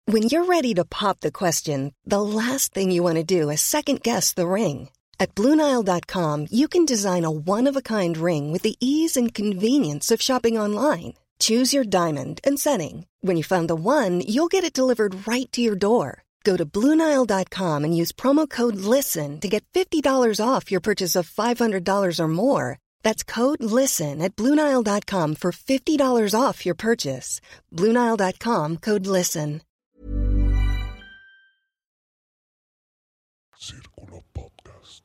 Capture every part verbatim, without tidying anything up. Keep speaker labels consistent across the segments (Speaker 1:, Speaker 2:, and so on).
Speaker 1: When you're ready to pop the question, the last thing you want to do is second-guess the ring. At Blue Nile dot com, you can design a one-of-a-kind ring with the ease and convenience of shopping online. Choose your diamond and setting. When you find the one, you'll get it delivered right to your door. Go to Blue Nile dot com and use promo code LISTEN to get fifty dollars off your purchase of five hundred dollars or more. That's code LISTEN at Blue Nile dot com for fifty dollars off your purchase. Blue Nile dot com, code LISTEN.
Speaker 2: Círculo Podcast.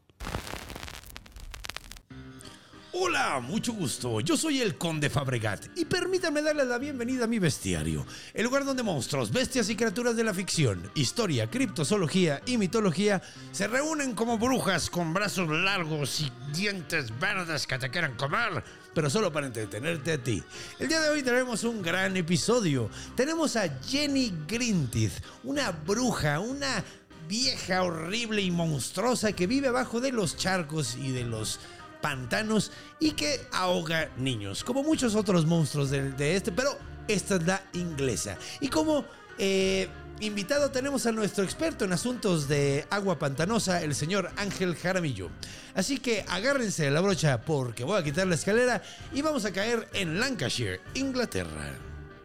Speaker 3: Hola, mucho gusto. Yo soy el Conde Fabregat y permítanme darles la bienvenida a mi bestiario, el lugar donde monstruos, bestias y criaturas de la ficción, historia, criptozoología y mitología se reúnen como brujas con brazos largos y dientes verdes que te quieren comer, pero solo para entretenerte a ti. El día de hoy tenemos un gran episodio. Tenemos a Jenny Greenteeth, una bruja, una vieja horrible y monstruosa que vive abajo de los charcos y de los pantanos y que ahoga niños, como muchos otros monstruos de, de este, pero esta es la inglesa. Y como eh, invitado tenemos a nuestro experto en asuntos de agua pantanosa, el señor Ángel Jaramillo. Así que agárrense de la brocha porque voy a quitar la escalera y vamos a caer en Lancashire, Inglaterra.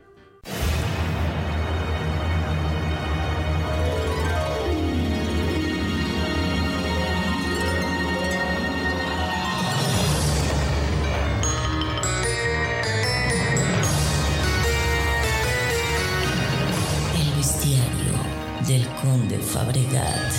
Speaker 4: Del Conde Fabregat.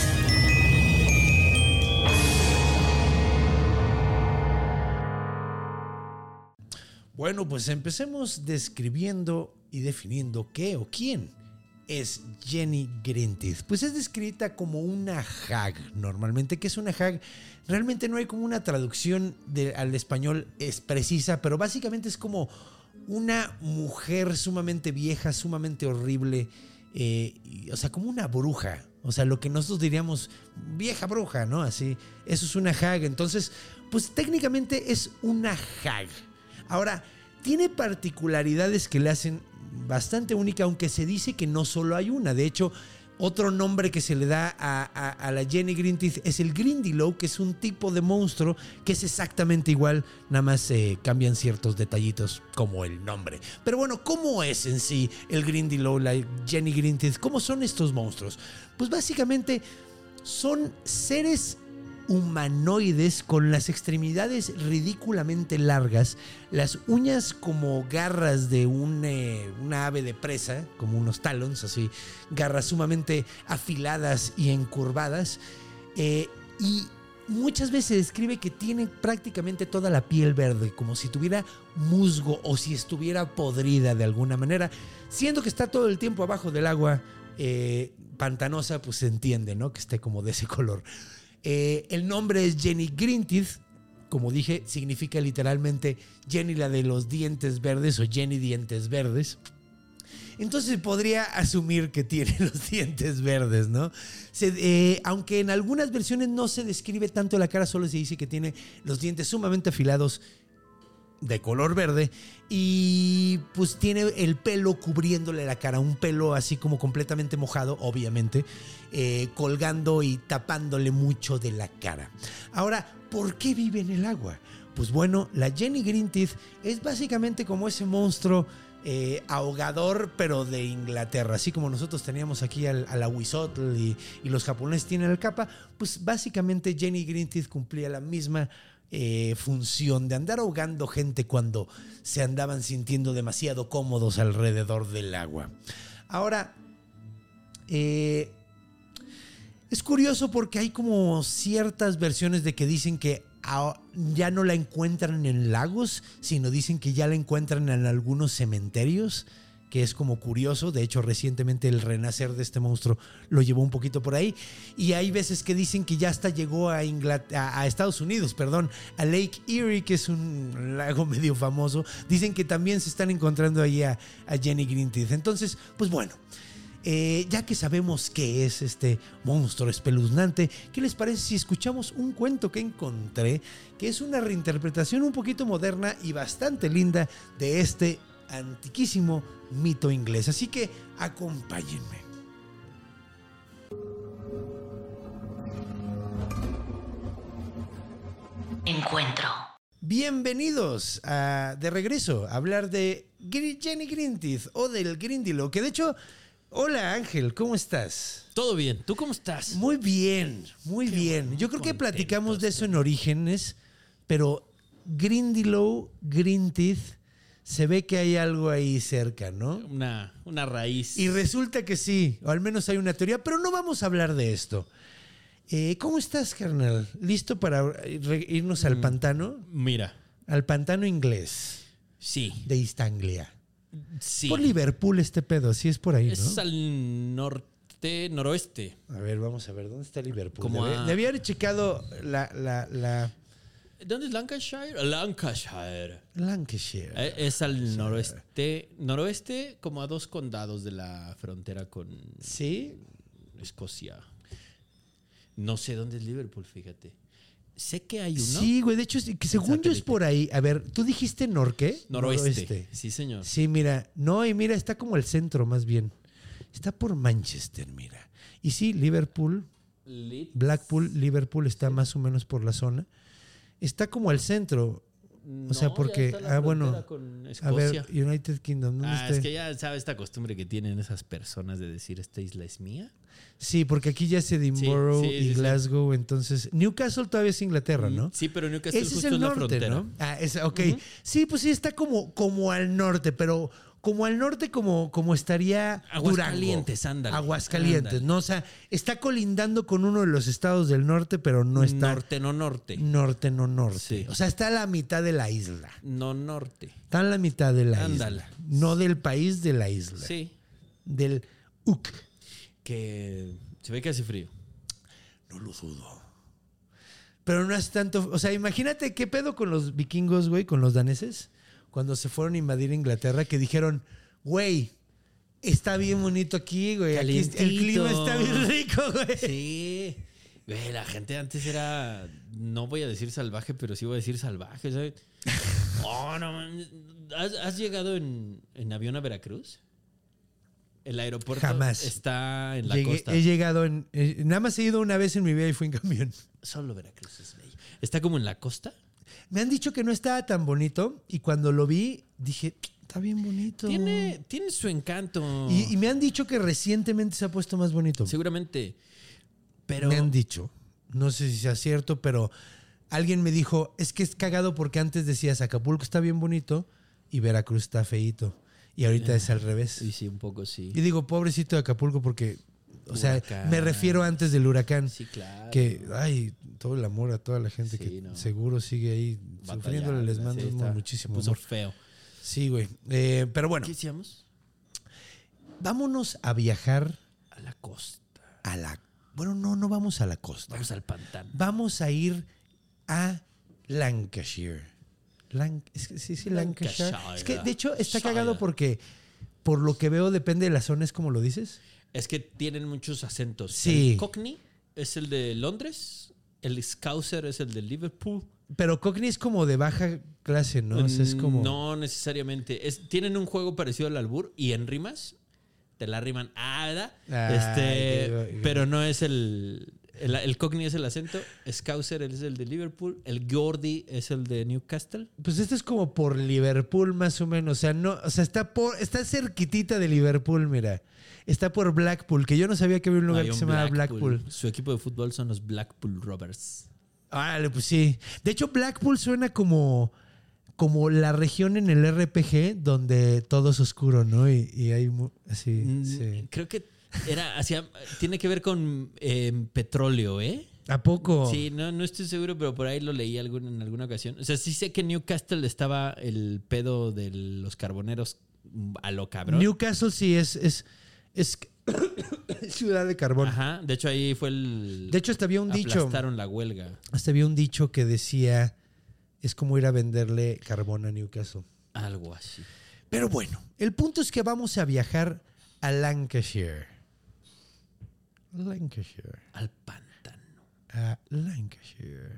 Speaker 3: Bueno, pues empecemos describiendo y definiendo qué o quién es Jenny Greenteeth. Pues es descrita como una hag, normalmente. ¿Qué es una hag? Realmente no hay como una traducción de, al español es precisa, pero básicamente es como una mujer sumamente vieja, sumamente horrible. Eh, o sea, como una bruja, o sea, lo que nosotros diríamos vieja bruja, ¿no? Así, eso es una hag. Entonces, pues técnicamente es una hag. Ahora, tiene particularidades que le hacen bastante única, aunque se dice que no solo hay una. De hecho, otro nombre que se le da a, a, a la Jenny Greenteeth es el Grindylow, que es un tipo de monstruo que es exactamente igual, nada más eh, cambian ciertos detallitos como el nombre. Pero bueno, ¿cómo es en sí el Grindylow, la Jenny Greenteeth? ¿Cómo son estos monstruos? Pues básicamente son seres humanoides con las extremidades ridículamente largas, las uñas como garras de un, eh, una ave de presa, como unos talons, así, garras sumamente afiladas y encurvadas, eh, y muchas veces se describe que tiene prácticamente toda la piel verde, como si tuviera musgo o si estuviera podrida de alguna manera, siendo que está todo el tiempo abajo del agua eh, pantanosa, pues se entiende, ¿no? Que esté como de ese color. Eh, el nombre es Jenny Greenteeth, como dije, significa literalmente Jenny la de los dientes verdes o Jenny dientes verdes. Entonces podría asumir que tiene los dientes verdes, ¿no? Se, eh, aunque en algunas versiones no se describe tanto la cara, solo se dice que tiene los dientes sumamente afilados de color verde y pues tiene el pelo cubriéndole la cara, un pelo así como completamente mojado, obviamente, eh, colgando y tapándole mucho de la cara. Ahora, ¿por qué vive en el agua? Pues bueno, la Jenny Greenteeth es básicamente como ese monstruo eh, ahogador, pero de Inglaterra, así como nosotros teníamos aquí al, al Ahuizotl y, y los japoneses tienen el Kappa, pues básicamente Jenny Greenteeth cumplía la misma Eh, función de andar ahogando gente cuando se andaban sintiendo demasiado cómodos alrededor del agua. Ahora, eh, es curioso porque hay como ciertas versiones de que dicen que a, ya no la encuentran en lagos, sino dicen que ya la encuentran en algunos cementerios, que es como curioso. De hecho, recientemente el renacer de este monstruo lo llevó un poquito por ahí. Y hay veces que dicen que ya hasta llegó a, Inglater- a, a Estados Unidos, perdón, a Lake Erie, que es un lago medio famoso. Dicen que también se están encontrando ahí a, a Jenny Greenteeth. Entonces, pues bueno, eh, ya que sabemos qué es este monstruo espeluznante, ¿qué les parece si escuchamos un cuento que encontré, que es una reinterpretación un poquito moderna y bastante linda de este antiquísimo mito inglés? Así que acompáñenme.
Speaker 4: Encuentro.
Speaker 3: Bienvenidos a, de regreso a hablar de Gr- Jenny Greenteeth o del Grindylow, que de hecho, hola Ángel, ¿cómo estás?
Speaker 2: Todo bien. ¿Tú cómo estás?
Speaker 3: Muy bien, muy
Speaker 2: Qué
Speaker 3: bien.
Speaker 2: bueno,
Speaker 3: Yo creo que
Speaker 2: contentos,
Speaker 3: platicamos de eso en Orígenes, pero Grindylow, Greenteeth, se ve que hay algo ahí cerca, ¿no?
Speaker 2: Una, una raíz.
Speaker 3: Y resulta que sí, o al menos hay una teoría, pero no vamos a hablar de esto. Eh, ¿Cómo estás, carnal? ¿Listo para re- irnos al
Speaker 2: Mm.
Speaker 3: pantano?
Speaker 2: Mira.
Speaker 3: Al pantano inglés
Speaker 2: Sí.
Speaker 3: de East Anglia.
Speaker 2: Sí.
Speaker 3: Por Liverpool este pedo, sí es por ahí, ¿no?
Speaker 2: Es al norte, noroeste.
Speaker 3: A ver, vamos a ver, ¿dónde está Liverpool?
Speaker 2: Como
Speaker 3: Debe,
Speaker 2: a-
Speaker 3: debía haber checado la, la, la
Speaker 2: ¿Dónde es Lancashire? Lancashire.
Speaker 3: Lancashire.
Speaker 2: Eh, Es al noroeste. Noroeste, como a dos condados de la frontera con
Speaker 3: ¿Sí?
Speaker 2: Escocia. No sé dónde es Liverpool, fíjate. Sé que hay uno.
Speaker 3: Sí, güey, de hecho, sí, que según yo es
Speaker 2: Satélite.
Speaker 3: por ahí. A ver, ¿tú dijiste norqué?
Speaker 2: Noroeste. Sí, señor.
Speaker 3: Sí, mira, no, y mira, está como el centro más bien. Está por Manchester, mira. Y sí, Liverpool,
Speaker 2: Leeds.
Speaker 3: Blackpool, Liverpool está más o menos por la zona. Está como al centro. O sea,
Speaker 2: No,
Speaker 3: porque,
Speaker 2: ya está la
Speaker 3: ah, bueno,
Speaker 2: frontera con
Speaker 3: a
Speaker 2: Escocia.
Speaker 3: ver, United Kingdom, ¿dónde
Speaker 2: Ah,
Speaker 3: está?
Speaker 2: es que ya sabes esta costumbre que tienen esas personas de decir esta isla es mía.
Speaker 3: Sí, porque aquí ya es Edinburgh
Speaker 2: Sí, sí,
Speaker 3: y
Speaker 2: sí, sí.
Speaker 3: Glasgow, entonces Newcastle todavía es Inglaterra, ¿no?
Speaker 2: Sí, pero Newcastle
Speaker 3: Ese es
Speaker 2: justo
Speaker 3: el
Speaker 2: es la
Speaker 3: norte,
Speaker 2: frontera.
Speaker 3: ¿no? Ah, es, ok. Sí, pues sí, está como, como al norte, pero como al norte como, como estaría
Speaker 2: Aguascalientes,
Speaker 3: Durango.
Speaker 2: ándale.
Speaker 3: Aguascalientes,
Speaker 2: Ándale.
Speaker 3: ¿no? O sea, está colindando con uno de los estados del norte, pero no está
Speaker 2: Norte, no norte.
Speaker 3: norte, no norte.
Speaker 2: Sí.
Speaker 3: O sea, está a la mitad de la isla.
Speaker 2: No norte.
Speaker 3: Está en la mitad de la
Speaker 2: Ándale.
Speaker 3: isla. No del país, de la isla.
Speaker 2: Sí.
Speaker 3: Del U C.
Speaker 2: Que se ve que hace frío.
Speaker 3: No lo dudo. Pero no es tanto. O sea, imagínate qué pedo con los vikingos, güey, con los daneses, cuando se fueron a invadir Inglaterra, que dijeron, güey, está bien bonito aquí, güey. Aquí el
Speaker 2: Calientito.
Speaker 3: clima está bien rico, güey.
Speaker 2: Sí. Güey, la gente antes era, no voy a decir salvaje, pero sí voy a decir salvaje, ¿sabes? Oh, no, man. ¿Has, has llegado en, en avión a Veracruz? El aeropuerto
Speaker 3: Jamás.
Speaker 2: está en la
Speaker 3: Llegué-
Speaker 2: costa.
Speaker 3: he llegado en. eh, nada más he ido una vez en mi vida y fui en camión.
Speaker 2: Solo Veracruz es bello. Está como en la costa.
Speaker 3: Me han dicho que no estaba tan bonito y cuando lo vi dije, está bien bonito.
Speaker 2: Tiene, tiene su encanto.
Speaker 3: Y, y me han dicho que recientemente se ha puesto más bonito.
Speaker 2: Seguramente. Pero.
Speaker 3: Me han dicho. No sé si sea cierto, pero alguien me dijo, es que es cagado porque antes decías Acapulco está bien bonito y Veracruz está feíto. Y ahorita es al revés.
Speaker 2: Sí, sí, un poco sí.
Speaker 3: Y digo, pobrecito de Acapulco porque, o sea,
Speaker 2: Huracán.
Speaker 3: me refiero antes del huracán.
Speaker 2: Sí, claro.
Speaker 3: Que, ay, todo el amor a toda la gente
Speaker 2: Sí,
Speaker 3: que
Speaker 2: no.
Speaker 3: seguro sigue ahí sufriéndole. Les mando
Speaker 2: Sí, está-
Speaker 3: muchísimo
Speaker 2: se puso
Speaker 3: amor.
Speaker 2: feo.
Speaker 3: Sí, güey. Eh, pero bueno,
Speaker 2: ¿Qué hicimos?
Speaker 3: vámonos a viajar
Speaker 2: A la costa.
Speaker 3: a la... Bueno, no, no vamos a la costa.
Speaker 2: Vamos al pantano.
Speaker 3: Vamos a ir a Lancashire. Lan- es que, sí, sí, Lancashire.
Speaker 2: Lancashire.
Speaker 3: Es que, de hecho, está
Speaker 2: Shire.
Speaker 3: cagado porque, por lo que veo, depende de la zona, es como lo dices.
Speaker 2: Es que tienen muchos acentos.
Speaker 3: Sí.
Speaker 2: El Cockney es el de Londres. El Scouser es el de Liverpool.
Speaker 3: Pero Cockney es como de baja clase, ¿no? O sea, es como...
Speaker 2: No necesariamente. Es, tienen un juego parecido al albur y en rimas te la riman. Ah, ¿verdad?
Speaker 3: Ay,
Speaker 2: este,
Speaker 3: qué-
Speaker 2: pero no es el, el. El Cockney es el acento. Scouser es el de Liverpool. El Geordie es el de Newcastle.
Speaker 3: Pues este es como por Liverpool, más o menos. O sea, no, o sea, está por, está cerquitita de Liverpool, mira. Está por Blackpool, que yo no sabía que había un lugar
Speaker 2: Hay
Speaker 3: que
Speaker 2: un
Speaker 3: se llamaba Blackpool.
Speaker 2: Su equipo de fútbol son los Blackpool Rovers.
Speaker 3: Árale, pues sí. De hecho, Blackpool suena como, como la región en el R P G donde todo es oscuro, ¿no? Y, y hay mu- así.
Speaker 2: Mm,
Speaker 3: Sí.
Speaker 2: Creo que era hacia, tiene que ver con eh, petróleo, ¿eh?
Speaker 3: ¿A poco?
Speaker 2: Sí, no, no estoy seguro, pero por ahí lo leí algún, en alguna ocasión. O sea, sí sé que en Newcastle estaba el pedo de los carboneros a lo cabrón.
Speaker 3: Newcastle sí es, es, es ciudad de carbón.
Speaker 2: Ajá, de hecho ahí fue el...
Speaker 3: De hecho, hasta había un dicho.
Speaker 2: aplastaron la huelga.
Speaker 3: Hasta había un dicho que decía: es como ir a venderle carbón a Newcastle.
Speaker 2: Algo así.
Speaker 3: Pero bueno, el punto es que vamos a viajar a Lancashire. Lancashire.
Speaker 2: Al pantano.
Speaker 3: A Lancashire.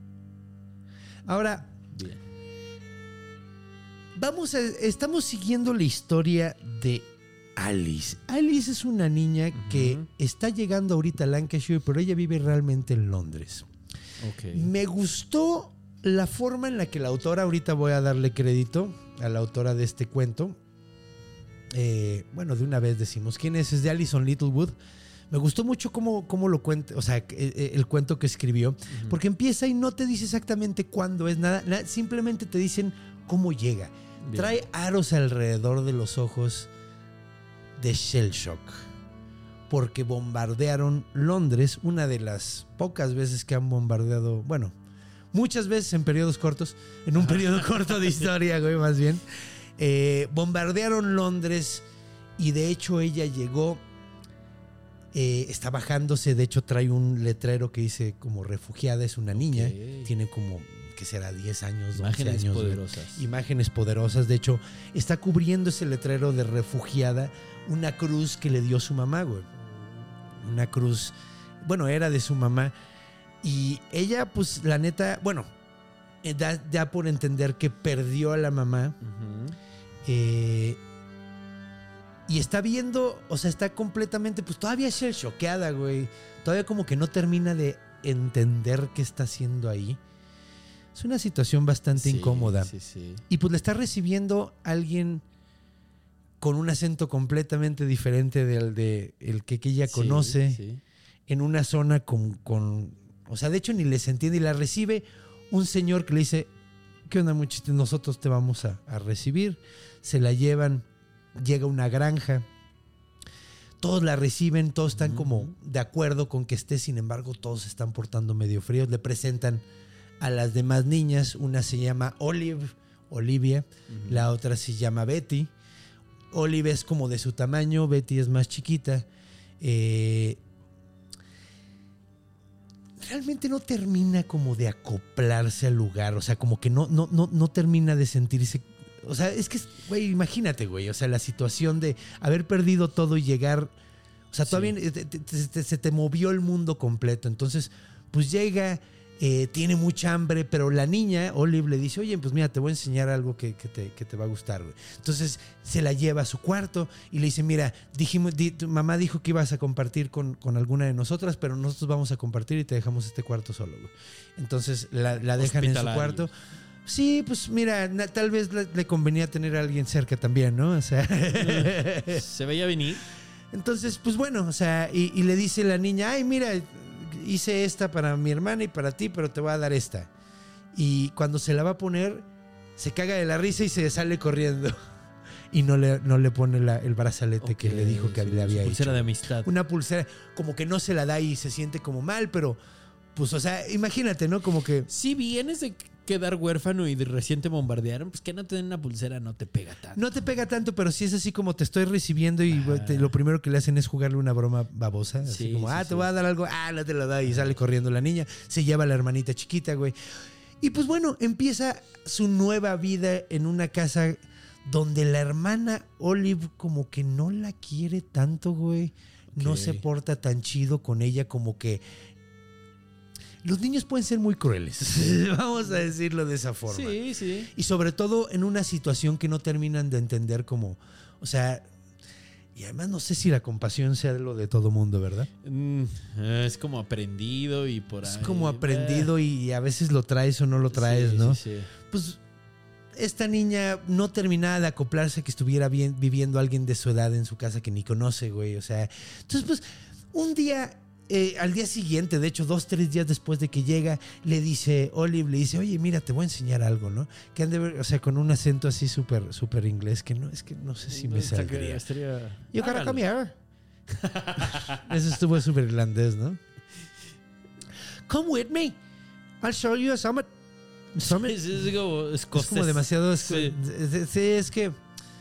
Speaker 3: Ahora,
Speaker 2: Bien.
Speaker 3: vamos a, estamos siguiendo la historia de Alice. Alice es una niña uh-huh. que está llegando ahorita a Lancashire, pero ella vive realmente en Londres.
Speaker 2: Okay.
Speaker 3: Me gustó la forma en la que la autora, ahorita voy a darle crédito a la autora de este cuento. Eh, bueno, de una vez decimos quién es, es de Alison Littlewood. Me gustó mucho cómo, cómo lo cuenta, o sea, el, el cuento que escribió, uh-huh. porque empieza y no te dice exactamente cuándo es, nada, nada simplemente te dicen cómo llega. Bien. Trae aros alrededor de los ojos de shell shock, porque bombardearon Londres, una de las pocas veces que han bombardeado, bueno, muchas veces en periodos cortos, en un periodo corto de historia, güey, más bien. Eh, bombardearon Londres y de hecho ella llegó, eh, está bajándose, de hecho trae un letrero que dice como refugiada, es una niña, okay. Tiene como, ¿qué será? diez años, doce
Speaker 2: Imágenes
Speaker 3: años.
Speaker 2: poderosas.
Speaker 3: Güey. Imágenes poderosas, de hecho está cubriendo ese letrero de refugiada una cruz que le dio su mamá, güey. Una cruz, bueno, era de su mamá y ella, pues la neta, bueno, da ya por entender que perdió a la mamá. Uh-huh. Eh, y está viendo, o sea, está completamente, pues todavía shell choqueada, güey. Todavía como que no termina de entender qué está haciendo ahí. Es una situación bastante
Speaker 2: sí,
Speaker 3: incómoda.
Speaker 2: Sí, sí.
Speaker 3: Y pues le está recibiendo alguien con un acento completamente diferente del de el que, que ella sí, conoce. Sí. En una zona con, con, o sea, de hecho ni les entiende y la recibe un señor que le dice, ¿qué onda, muchachos? Nosotros te vamos a, a recibir. Se la llevan, llega a una granja, todos la reciben, todos están uh-huh. como de acuerdo con que esté, sin embargo todos se están portando medio fríos. Le presentan a las demás niñas, una se llama Olive, Olivia, uh-huh. la otra se llama Betty. Olive es como de su tamaño, Betty es más chiquita. Eh, realmente no termina como de acoplarse al lugar, o sea, como que no, no, no, no termina de sentirse. O sea, es que, güey, imagínate, güey, o sea, la situación de haber perdido todo y llegar, o sea, todavía sí. te, te, te, se te movió el mundo completo. Entonces, pues llega, eh, tiene mucha hambre, pero la niña, Olive, le dice, oye, pues mira, te voy a enseñar algo que, que, te, que te va a gustar, güey. Entonces, se la lleva a su cuarto y le dice, mira, dijimos, di, tu mamá dijo que ibas a compartir con, con alguna de nosotras, pero nosotros vamos a compartir y te dejamos este cuarto solo, güey. Entonces, la, la dejan en su cuarto. Sí, pues mira, na, tal vez le, le convenía tener a alguien cerca también, ¿no? O sea,
Speaker 2: se veía venir.
Speaker 3: Entonces, pues bueno, o sea, y, y le dice la niña, ay, mira, hice esta para mi hermana y para ti, pero te voy a dar esta. Y cuando se la va a poner, se caga de la risa y se sale corriendo. Y no le, no le pone la, el brazalete okay, que le dijo que sí, le había hecho. Una
Speaker 2: pulsera de amistad.
Speaker 3: Una pulsera, como que no se la da y se siente como mal, pero pues, o sea, imagínate, ¿no? Como que...
Speaker 2: Si vienes de quedar huérfano y de recién te bombardearon, pues que no te den una pulsera no te pega tanto.
Speaker 3: No te pega tanto, pero sí es así como te estoy recibiendo y ah. te, lo primero que le hacen es jugarle una broma babosa. Así sí, como, sí, ah, sí. te voy a dar algo, ah, no te lo da y sale corriendo la niña. Se lleva a la hermanita chiquita, güey. Y pues bueno, empieza su nueva vida en una casa donde la hermana Olive como que no la quiere tanto, güey. Okay. No se porta tan chido con ella, como que... Los niños pueden ser muy crueles, vamos a decirlo de esa forma.
Speaker 2: Sí, sí.
Speaker 3: Y sobre todo en una situación que no terminan de entender como... O sea, y además no sé si la compasión sea lo de todo mundo, ¿verdad?
Speaker 2: Mm, es como aprendido y por ahí...
Speaker 3: Es como aprendido eh. y a veces lo traes o no lo traes,
Speaker 2: sí,
Speaker 3: ¿no?
Speaker 2: Sí, sí.
Speaker 3: Pues esta niña no terminaba de acoplarse que estuviera bien, viviendo alguien de su edad en su casa que ni conoce, güey. O sea, entonces pues un día... Eh, al día siguiente, de hecho, dos, tres días después de que llega, le dice, Olive, le dice, oye, mira, te voy a enseñar algo, ¿no? Que han de ver, o sea, con un acento así súper, súper inglés, que no, es que no sé si me saldría.
Speaker 2: Estaría...
Speaker 3: Yo quiero cambiar. Eso estuvo súper irlandés, ¿no? Come with me. I'll show you a summit. Summit.
Speaker 2: Es, es, como, es,
Speaker 3: es como demasiado... Sí, es, sí, es que...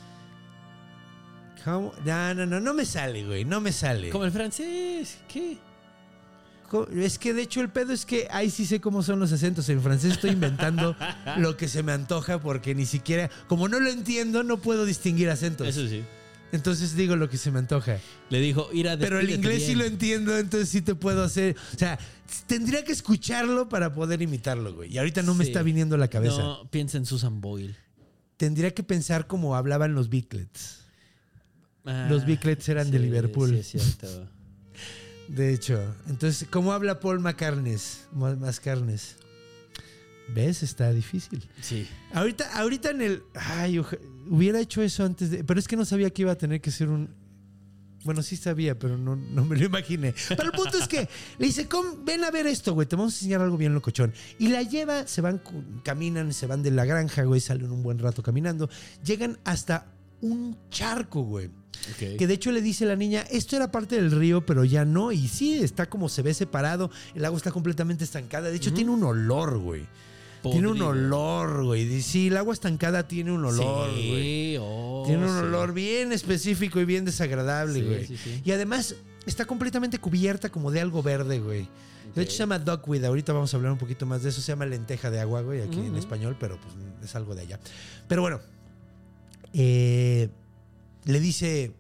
Speaker 3: ¿Cómo? No, no, no, no me sale, güey, no me sale.
Speaker 2: Como el francés, ¿qué?
Speaker 3: Es que de hecho el pedo es que ahí sí sé cómo son los acentos. En francés estoy inventando lo que se me antoja porque ni siquiera... Como no lo entiendo, no puedo distinguir acentos.
Speaker 2: Eso sí.
Speaker 3: Entonces digo lo que se me antoja.
Speaker 2: Le dijo, ir a...
Speaker 3: Pero el inglés bien. Sí lo entiendo, entonces sí te puedo hacer... O sea, tendría que escucharlo para poder imitarlo, güey. Y ahorita no sí. me está viniendo a la cabeza.
Speaker 2: No, piensa en Susan Boyle.
Speaker 3: Tendría que pensar como hablaban los Beatles.
Speaker 2: Ah,
Speaker 3: Los Beaklets eran
Speaker 2: sí,
Speaker 3: de Liverpool.
Speaker 2: Sí, es cierto.
Speaker 3: De hecho, entonces, ¿cómo habla Paul McCartney? Más, más carnes. ¿Ves? Está difícil.
Speaker 2: Sí.
Speaker 3: Ahorita, ahorita en el... Ay, oja- hubiera hecho eso antes de... Pero es que no sabía que iba a tener que ser un... Bueno, sí sabía, pero no, no me lo imaginé. Pero el punto es que le dice, "Com, ven a ver esto, güey, te vamos a enseñar algo bien locochón". Y la lleva, se van, caminan, se van de la granja, güey, salen un buen rato caminando. Llegan hasta un charco, güey.
Speaker 2: Okay.
Speaker 3: Que de hecho le dice la niña, esto era parte del río, pero ya no. Y sí, está como se ve separado. El agua está completamente estancada. De hecho, uh-huh. tiene un olor, güey. Podrido. Tiene un olor, güey. Sí, el agua estancada tiene un olor,
Speaker 2: sí,
Speaker 3: güey.
Speaker 2: Oh,
Speaker 3: tiene un
Speaker 2: sí.
Speaker 3: olor bien específico y bien desagradable,
Speaker 2: sí,
Speaker 3: güey.
Speaker 2: Sí, sí.
Speaker 3: Y además está completamente cubierta como de algo verde, güey. Okay. De hecho se llama duckweed. Ahorita vamos a hablar un poquito más de eso. Se llama lenteja de agua, güey, aquí uh-huh. en español, pero pues es algo de allá. Pero bueno, eh, le dice...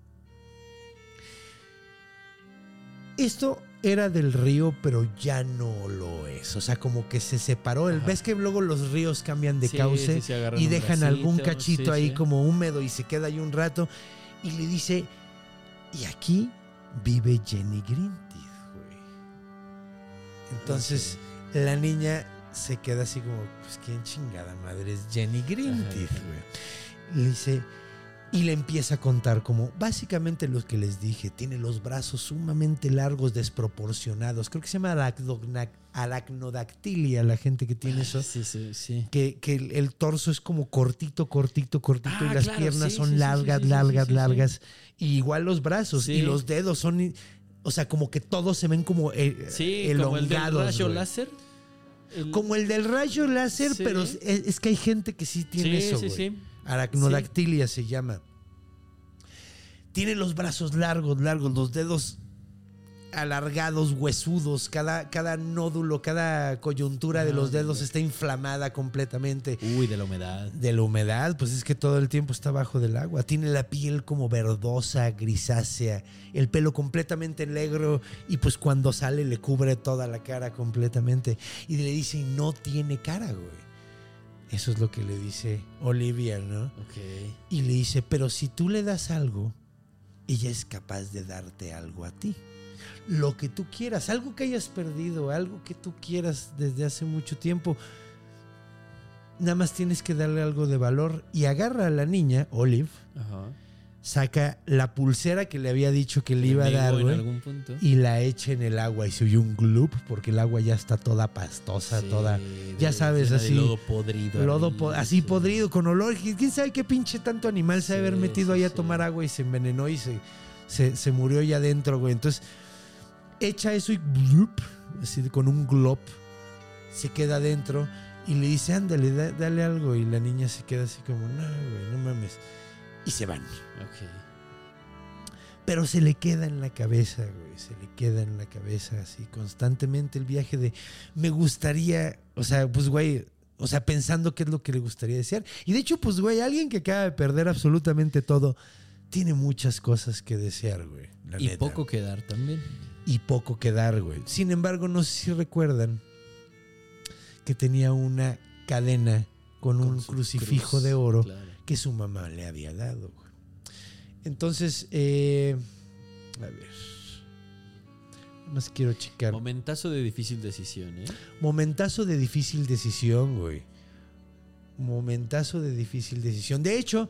Speaker 3: Esto era del río, pero ya no lo es. O sea, como que se separó. El, ¿ves que luego los ríos cambian de
Speaker 2: sí,
Speaker 3: cauce
Speaker 2: sí,
Speaker 3: y dejan
Speaker 2: bracito,
Speaker 3: algún cachito
Speaker 2: sí,
Speaker 3: ahí
Speaker 2: sí.
Speaker 3: como húmedo y se queda ahí un rato? Y le dice, y aquí vive Jenny Greenteeth, güey. Entonces okay. la niña se queda así como, pues quién chingada madre es Jenny Greenteeth, güey. Le dice... Y le empieza a contar como básicamente lo que les dije. Tiene los brazos sumamente largos, desproporcionados. Creo que se llama aracnodactilia la gente que tiene eso.
Speaker 2: Sí, sí, sí.
Speaker 3: Que, que el, el torso es como cortito, cortito, cortito.
Speaker 2: Ah,
Speaker 3: y las
Speaker 2: claro,
Speaker 3: piernas
Speaker 2: sí,
Speaker 3: son
Speaker 2: sí,
Speaker 3: largas,
Speaker 2: sí, sí,
Speaker 3: largas,
Speaker 2: sí, sí,
Speaker 3: largas.
Speaker 2: sí.
Speaker 3: Y igual los brazos
Speaker 2: Sí.
Speaker 3: y los dedos son... O sea, como que todos se ven como eh,
Speaker 2: sí,
Speaker 3: elongados.
Speaker 2: como el del rayo
Speaker 3: güey.
Speaker 2: láser. El...
Speaker 3: Como el del rayo láser,
Speaker 2: sí.
Speaker 3: pero es, es que hay gente que sí tiene
Speaker 2: sí,
Speaker 3: eso,
Speaker 2: sí,
Speaker 3: güey.
Speaker 2: sí.
Speaker 3: Aracnodactilia sí. se llama. Tiene los brazos largos, largos, los dedos alargados, huesudos. Cada, cada nódulo, cada coyuntura de los dedos está inflamada completamente.
Speaker 2: Uy, de la humedad.
Speaker 3: De la humedad, pues es que todo el tiempo está bajo del agua. Tiene la piel como verdosa, grisácea, el pelo completamente negro y pues cuando sale le cubre toda la cara completamente. Y le dice, no tiene cara, güey. Eso es lo que le dice Olivia, ¿no?
Speaker 2: Okay.
Speaker 3: Y le dice, pero si tú le das algo, ella es capaz de darte algo a ti. Lo que tú quieras, algo que hayas perdido, algo que tú quieras desde hace mucho tiempo. Nada más tienes que darle algo de valor. Y agarra a la niña, Olive,
Speaker 2: Ajá.
Speaker 3: saca la pulsera que le había dicho que le iba a dar, güey, y la echa en el agua. Y se oye un gloop porque el agua ya está toda pastosa, sí, toda, ya sabes, así.
Speaker 2: Lodo podrido.
Speaker 3: Lodo po- así podrido, con olor. ¿Quién sabe qué pinche tanto animal se sí, debe haber metido sí, ahí a tomar sí. agua y se envenenó y se, se, se murió ya adentro, güey? Entonces, echa eso y gloop, así con un glop, se queda adentro y le dice, ándale, da, dale algo. Y la niña se queda así como, no, güey, no mames. Y se van.
Speaker 2: Ok.
Speaker 3: Pero se le queda en la cabeza, güey. Se le queda en la cabeza así constantemente el viaje de me gustaría, o sea, pues güey, o sea, pensando qué es lo que le gustaría desear. Y de hecho, pues güey, alguien que acaba de perder absolutamente todo, tiene muchas cosas que desear, güey. La
Speaker 2: y
Speaker 3: neta.
Speaker 2: poco que dar también.
Speaker 3: Y poco que dar, güey. Sin embargo, no sé si recuerdan que tenía una cadena con, con un crucifijo cruz, de oro, claro, que su mamá le había dado, güey. Entonces, eh, a ver, más quiero checar.
Speaker 2: Momentazo de difícil decisión, ¿eh?
Speaker 3: Momentazo de difícil decisión, güey. Momentazo de difícil decisión. De hecho,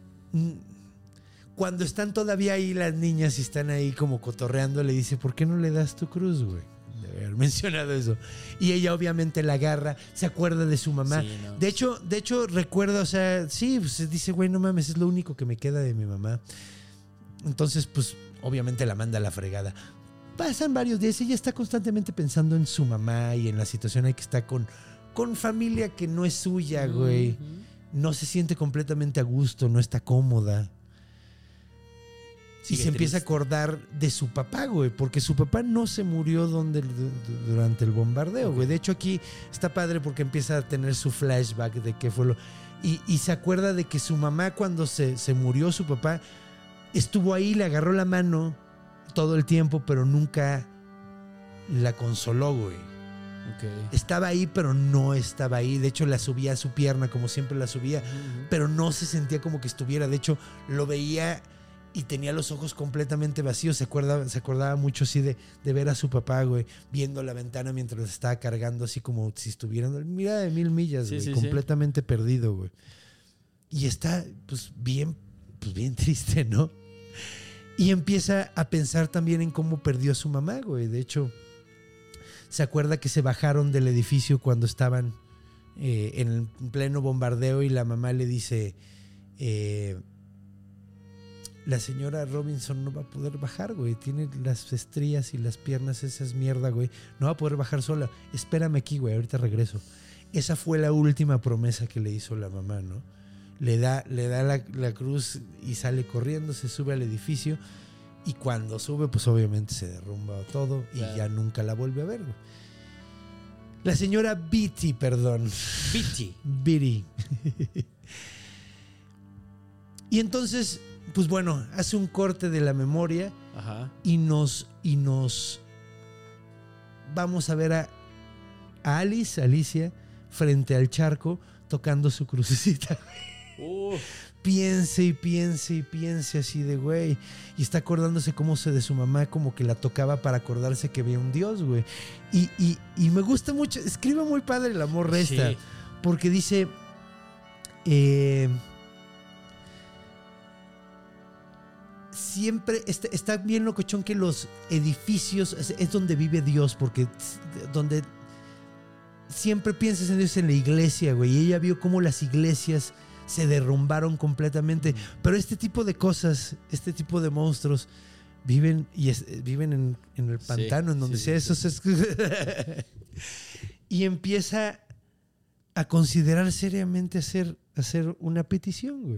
Speaker 3: cuando están todavía ahí las niñas y están ahí como cotorreando, le dice, ¿por qué no le das tu cruz, güey? Debe haber mencionado eso. Y ella obviamente la agarra, se acuerda de su mamá. Sí, no. De hecho, de hecho recuerda, o sea, sí, pues dice, güey, no mames, es lo único que me queda de mi mamá. Entonces, pues, obviamente la manda a la fregada. Pasan varios días, ella está constantemente pensando en su mamá y en la situación ahí que está con, con familia que no es suya, güey. Uh-huh. No se siente completamente a gusto, no está cómoda. Y se empieza a acordar de su papá, güey, porque su papá no se murió donde, durante el bombardeo, güey. Okay. De hecho, aquí está padre porque empieza a tener su flashback de qué fue lo... Y, y se acuerda de que su mamá, cuando se, se murió su papá, estuvo ahí, le agarró la mano todo el tiempo, pero nunca la consoló, güey. Okay. Estaba ahí, pero no estaba ahí. De hecho, la subía a su pierna, como siempre la subía, uh-huh. pero no se sentía como que estuviera. De hecho, lo veía... y tenía los ojos completamente vacíos. Se acordaba, se acordaba mucho así de, de ver a su papá, güey, viendo la ventana mientras estaba cargando, así como si estuvieran, mira, de mil millas,
Speaker 2: Sí,
Speaker 3: güey,
Speaker 2: sí,
Speaker 3: completamente sí. perdido, güey. Y está, pues, bien, pues, bien triste, ¿no? Y empieza a pensar también en cómo perdió a su mamá, güey. De hecho, se acuerda que se bajaron del edificio cuando estaban eh, en pleno bombardeo y la mamá le dice... Eh, la señora Robinson no va a poder bajar, güey. Tiene las estrías y las piernas, esas mierda, güey. No va a poder bajar sola. Espérame aquí, güey. Ahorita regreso. Esa fue la última promesa que le hizo la mamá, ¿no? Le da, le da la, la cruz y sale corriendo, se sube al edificio. Y cuando sube, pues obviamente se derrumba todo y claro. ya nunca la vuelve a ver, güey. La señora Beatty, perdón.
Speaker 2: Beatty.
Speaker 3: Beatty. Y entonces... Pues bueno, hace un corte de la memoria. Ajá. y nos y nos vamos a ver a, a Alice, Alicia, frente al charco, tocando su crucecita. Uh. Piense y piense y piense así de güey. Y está acordándose cómo se de su mamá, como que la tocaba para acordarse que veía un Dios, güey. Y, y, y me gusta mucho, escribe muy padre el amor resta. Sí. Porque dice... Eh, siempre está, está bien locochón que los edificios es, es donde vive Dios, porque donde siempre piensas en Dios en la iglesia, güey. Y ella vio cómo las iglesias se derrumbaron completamente. Pero este tipo de cosas, este tipo de monstruos viven y es, viven en, en el pantano, sí, en donde sí, sea sí, eso. Sí. Es... y empieza a considerar seriamente hacer, hacer una petición, güey.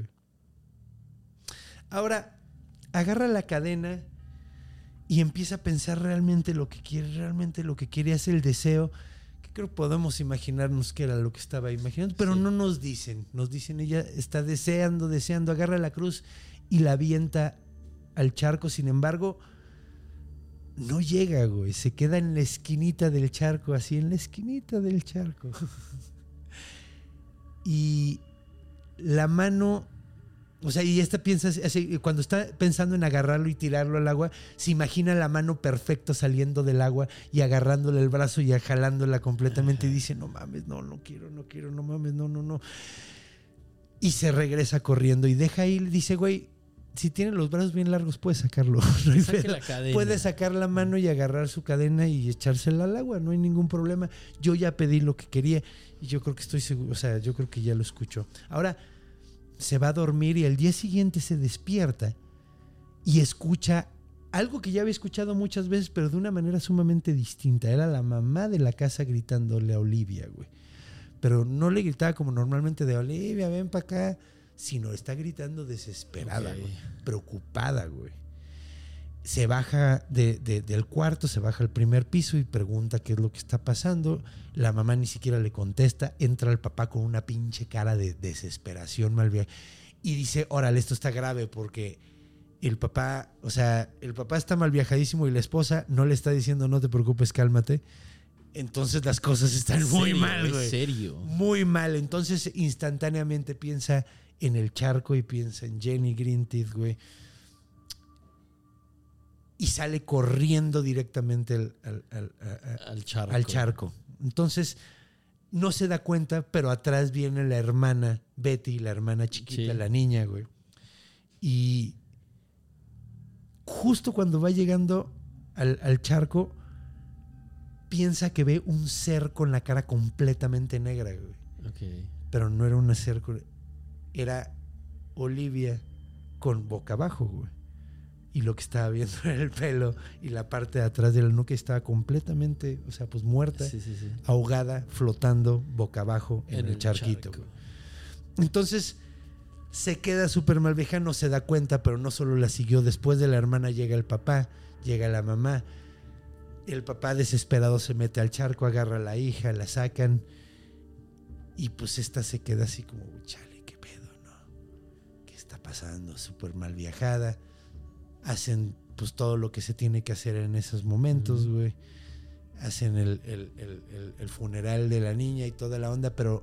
Speaker 3: Ahora agarra la cadena y empieza a pensar realmente lo que quiere, realmente lo que quiere, hace el deseo, que creo podemos imaginarnos que era lo que estaba imaginando, pero sí. no nos dicen, nos dicen ella está deseando, deseando, agarra la cruz y la avienta al charco, sin embargo, no llega, güey, se queda en la esquinita del charco, así en la esquinita del charco. Y la mano... O sea, y esta piensa, así, cuando está pensando en agarrarlo y tirarlo al agua, se imagina la mano perfecta saliendo del agua y agarrándole el brazo y jalándola completamente. Y dice, no mames, no, no quiero, no quiero, no mames, no, no, no. Y se regresa corriendo y deja ahí, dice, güey, si tiene los brazos bien largos, puede sacarlo. No hay
Speaker 2: Saque la cadena.
Speaker 3: Puede sacar la mano y agarrar su cadena y echársela al agua, no hay ningún problema. Yo ya pedí lo que quería y yo creo que estoy seguro, o sea, yo creo que ya lo escuchó. Ahora... se va a dormir y al día siguiente se despierta y escucha algo que ya había escuchado muchas veces, pero de una manera sumamente distinta. Era la mamá de la casa gritándole a Olivia, güey. Pero no le gritaba como normalmente de Olivia, ven para acá, sino está gritando desesperada, okay. güey, preocupada, güey. Se baja de, de, del cuarto, se baja al primer piso y pregunta qué es lo que está pasando. La mamá ni siquiera le contesta. Entra el papá con una pinche cara de desesperación, mal viajada. Y dice, órale, esto está grave porque el papá, o sea, el papá está mal viajadísimo y la esposa no le está diciendo, no te preocupes, cálmate. Entonces las cosas están muy
Speaker 2: serio,
Speaker 3: mal, güey.
Speaker 2: ¿En serio?
Speaker 3: Muy mal. Entonces instantáneamente piensa en el charco y piensa en Jenny Greenteeth, güey. Y sale corriendo directamente al, al, al, al,
Speaker 2: al, charco.
Speaker 3: al charco. Entonces, no se da cuenta, pero atrás viene la hermana Betty, la hermana chiquita, sí. la niña, güey. Y justo cuando va llegando al, al charco, piensa que ve un ser con la cara completamente negra, güey.
Speaker 2: Okay.
Speaker 3: Pero no era un ser, era Olivia con boca abajo, güey. Y lo que estaba viendo era el pelo y la parte de atrás de la nuca estaba completamente, o sea, pues muerta,
Speaker 2: sí, sí, sí.
Speaker 3: ahogada, flotando boca abajo en, en el, el charquito.
Speaker 2: Charco.
Speaker 3: Entonces se queda súper mal vieja, no se da cuenta, pero no solo la siguió. Después de la hermana llega el papá, llega la mamá. El papá desesperado se mete al charco, agarra a la hija, la sacan y pues esta se queda así como, chale, qué pedo, ¿no? ¿Qué está pasando? Súper mal viajada. Hacen pues todo lo que se tiene que hacer en esos momentos, güey. Hacen el, el, el, el, el funeral de la niña y toda la onda, pero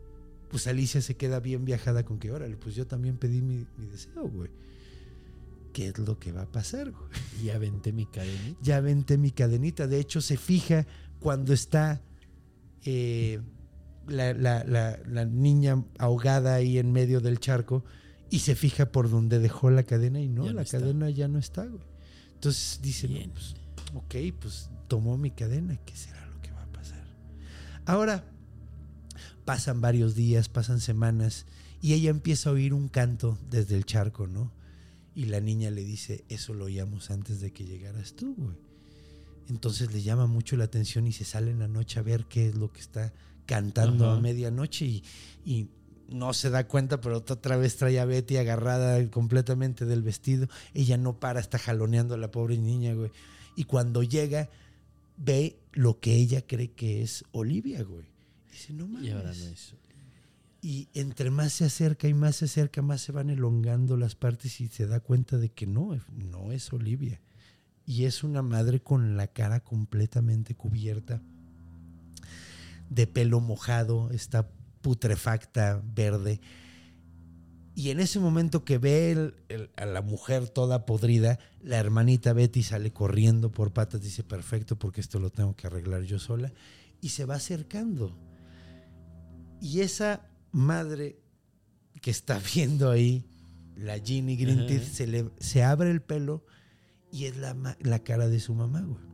Speaker 3: pues Alicia se queda bien viajada con que, órale, pues yo también pedí mi, mi deseo, güey. qué es lo que va a pasar, güey.
Speaker 2: Y aventé mi cadenita.
Speaker 3: Ya aventé mi cadenita. De hecho, se fija cuando está eh, la, la, la, la niña ahogada ahí en medio del charco y se fija por donde dejó la cadena y no,
Speaker 2: Ya no
Speaker 3: la
Speaker 2: está.
Speaker 3: cadena ya no está, güey. Entonces dice, no,
Speaker 2: Bien.
Speaker 3: pues, ok, pues tomó mi cadena, ¿qué será lo que va a pasar? Ahora, pasan varios días, pasan semanas y ella empieza a oír un canto desde el charco, ¿no? Y la niña le dice, eso lo oíamos antes de que llegaras tú, güey. Entonces le llama mucho la atención y se sale en la noche a ver qué es lo que está cantando
Speaker 2: Ajá.
Speaker 3: a medianoche y, y no se da cuenta, pero otra vez trae a Betty agarrada completamente del vestido. Ella no para, está jaloneando a la pobre niña, güey. Y cuando llega, ve lo que ella cree que es Olivia, güey. Dice, no mames.
Speaker 2: Y ahora no es.
Speaker 3: Y entre más se acerca y más se acerca, más se van elongando las partes y se da cuenta de que no, no es Olivia. Y es una madre con la cara completamente cubierta, de pelo mojado, está putrefacta, verde. Y en ese momento que ve el, el, a la mujer toda podrida, la hermanita Betty sale corriendo por patas, dice, perfecto, porque esto lo tengo que arreglar yo sola. Y se va acercando. Y esa madre que está viendo ahí, la Ginny Greenteeth, se, le, se abre el pelo y es la, la cara de su mamá, güey.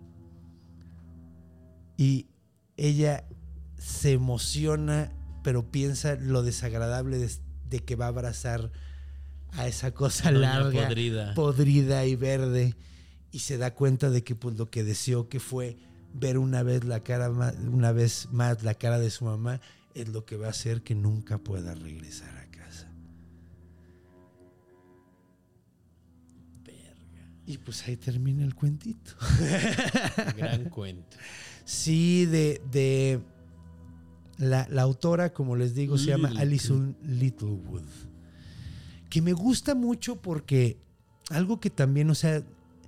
Speaker 3: Y ella se emociona, pero piensa lo desagradable de, de que va a abrazar a esa cosa
Speaker 2: Doña
Speaker 3: larga,
Speaker 2: podrida.
Speaker 3: podrida y verde, y se da cuenta de que pues, lo que deseó que fue ver una vez la cara una vez más la cara de su mamá es lo que va a hacer que nunca pueda regresar a casa.
Speaker 2: Verga.
Speaker 3: Y pues ahí termina el cuentito.
Speaker 2: Gran cuento.
Speaker 3: Sí, de, de la, la autora, como les digo, se llama
Speaker 2: Little-
Speaker 3: Alison Littlewood. Que me gusta mucho porque algo que también, o sea,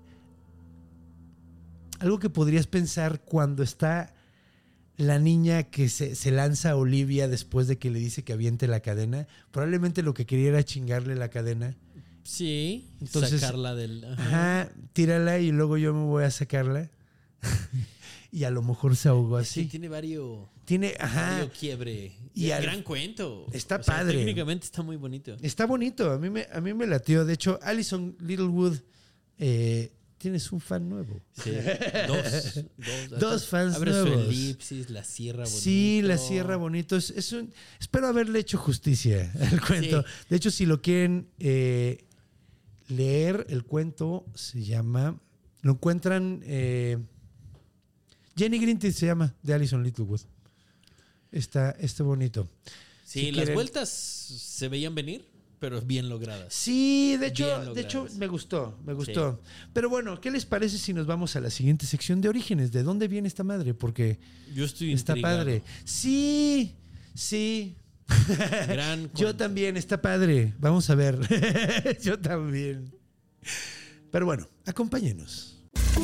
Speaker 3: algo que podrías pensar cuando está la niña que se, se lanza a Olivia después de que le dice que aviente la cadena, probablemente lo que quería era chingarle la cadena.
Speaker 2: Sí,
Speaker 3: Entonces,
Speaker 2: sacarla del... Ajá.
Speaker 3: Ajá, tírala y luego yo me voy a sacarla. Y a lo mejor se ahogó así.
Speaker 2: Sí, tiene varios...
Speaker 3: Tiene, ajá.
Speaker 2: Varios quiebre.
Speaker 3: Y
Speaker 2: Y
Speaker 3: al-
Speaker 2: gran cuento.
Speaker 3: Está
Speaker 2: O sea,
Speaker 3: padre.
Speaker 2: Técnicamente está muy bonito.
Speaker 3: Está bonito, a mí me, a mí me latió. De hecho, Alison Littlewood, eh, tienes un fan nuevo.
Speaker 2: Sí, dos. Dos,
Speaker 3: Dos fans
Speaker 2: Abre
Speaker 3: nuevos.
Speaker 2: su elipsis, la cierra bonito.
Speaker 3: Sí, la cierra bonito. Es, es un, espero haberle hecho justicia al cuento.
Speaker 2: Sí.
Speaker 3: De hecho, si lo quieren eh, leer, el cuento se llama... Lo encuentran... Eh, Jenny Greenteeth se llama, de Alison Littlewood. Está, está bonito.
Speaker 2: Sí,
Speaker 3: Si
Speaker 2: las
Speaker 3: quieren-
Speaker 2: vueltas se veían venir, pero bien logradas.
Speaker 3: Sí, de hecho,
Speaker 2: Bien
Speaker 3: de hecho
Speaker 2: logradas.
Speaker 3: me gustó, me gustó. Pero bueno, ¿qué les parece si nos vamos a la siguiente sección de orígenes? ¿De dónde viene esta madre? Porque
Speaker 2: Yo estoy
Speaker 3: está
Speaker 2: intrigado.
Speaker 3: padre. Sí, sí.
Speaker 2: Gran
Speaker 3: Yo
Speaker 2: cuento.
Speaker 3: también, está padre. Vamos a ver. Yo también. Pero bueno, acompáñenos.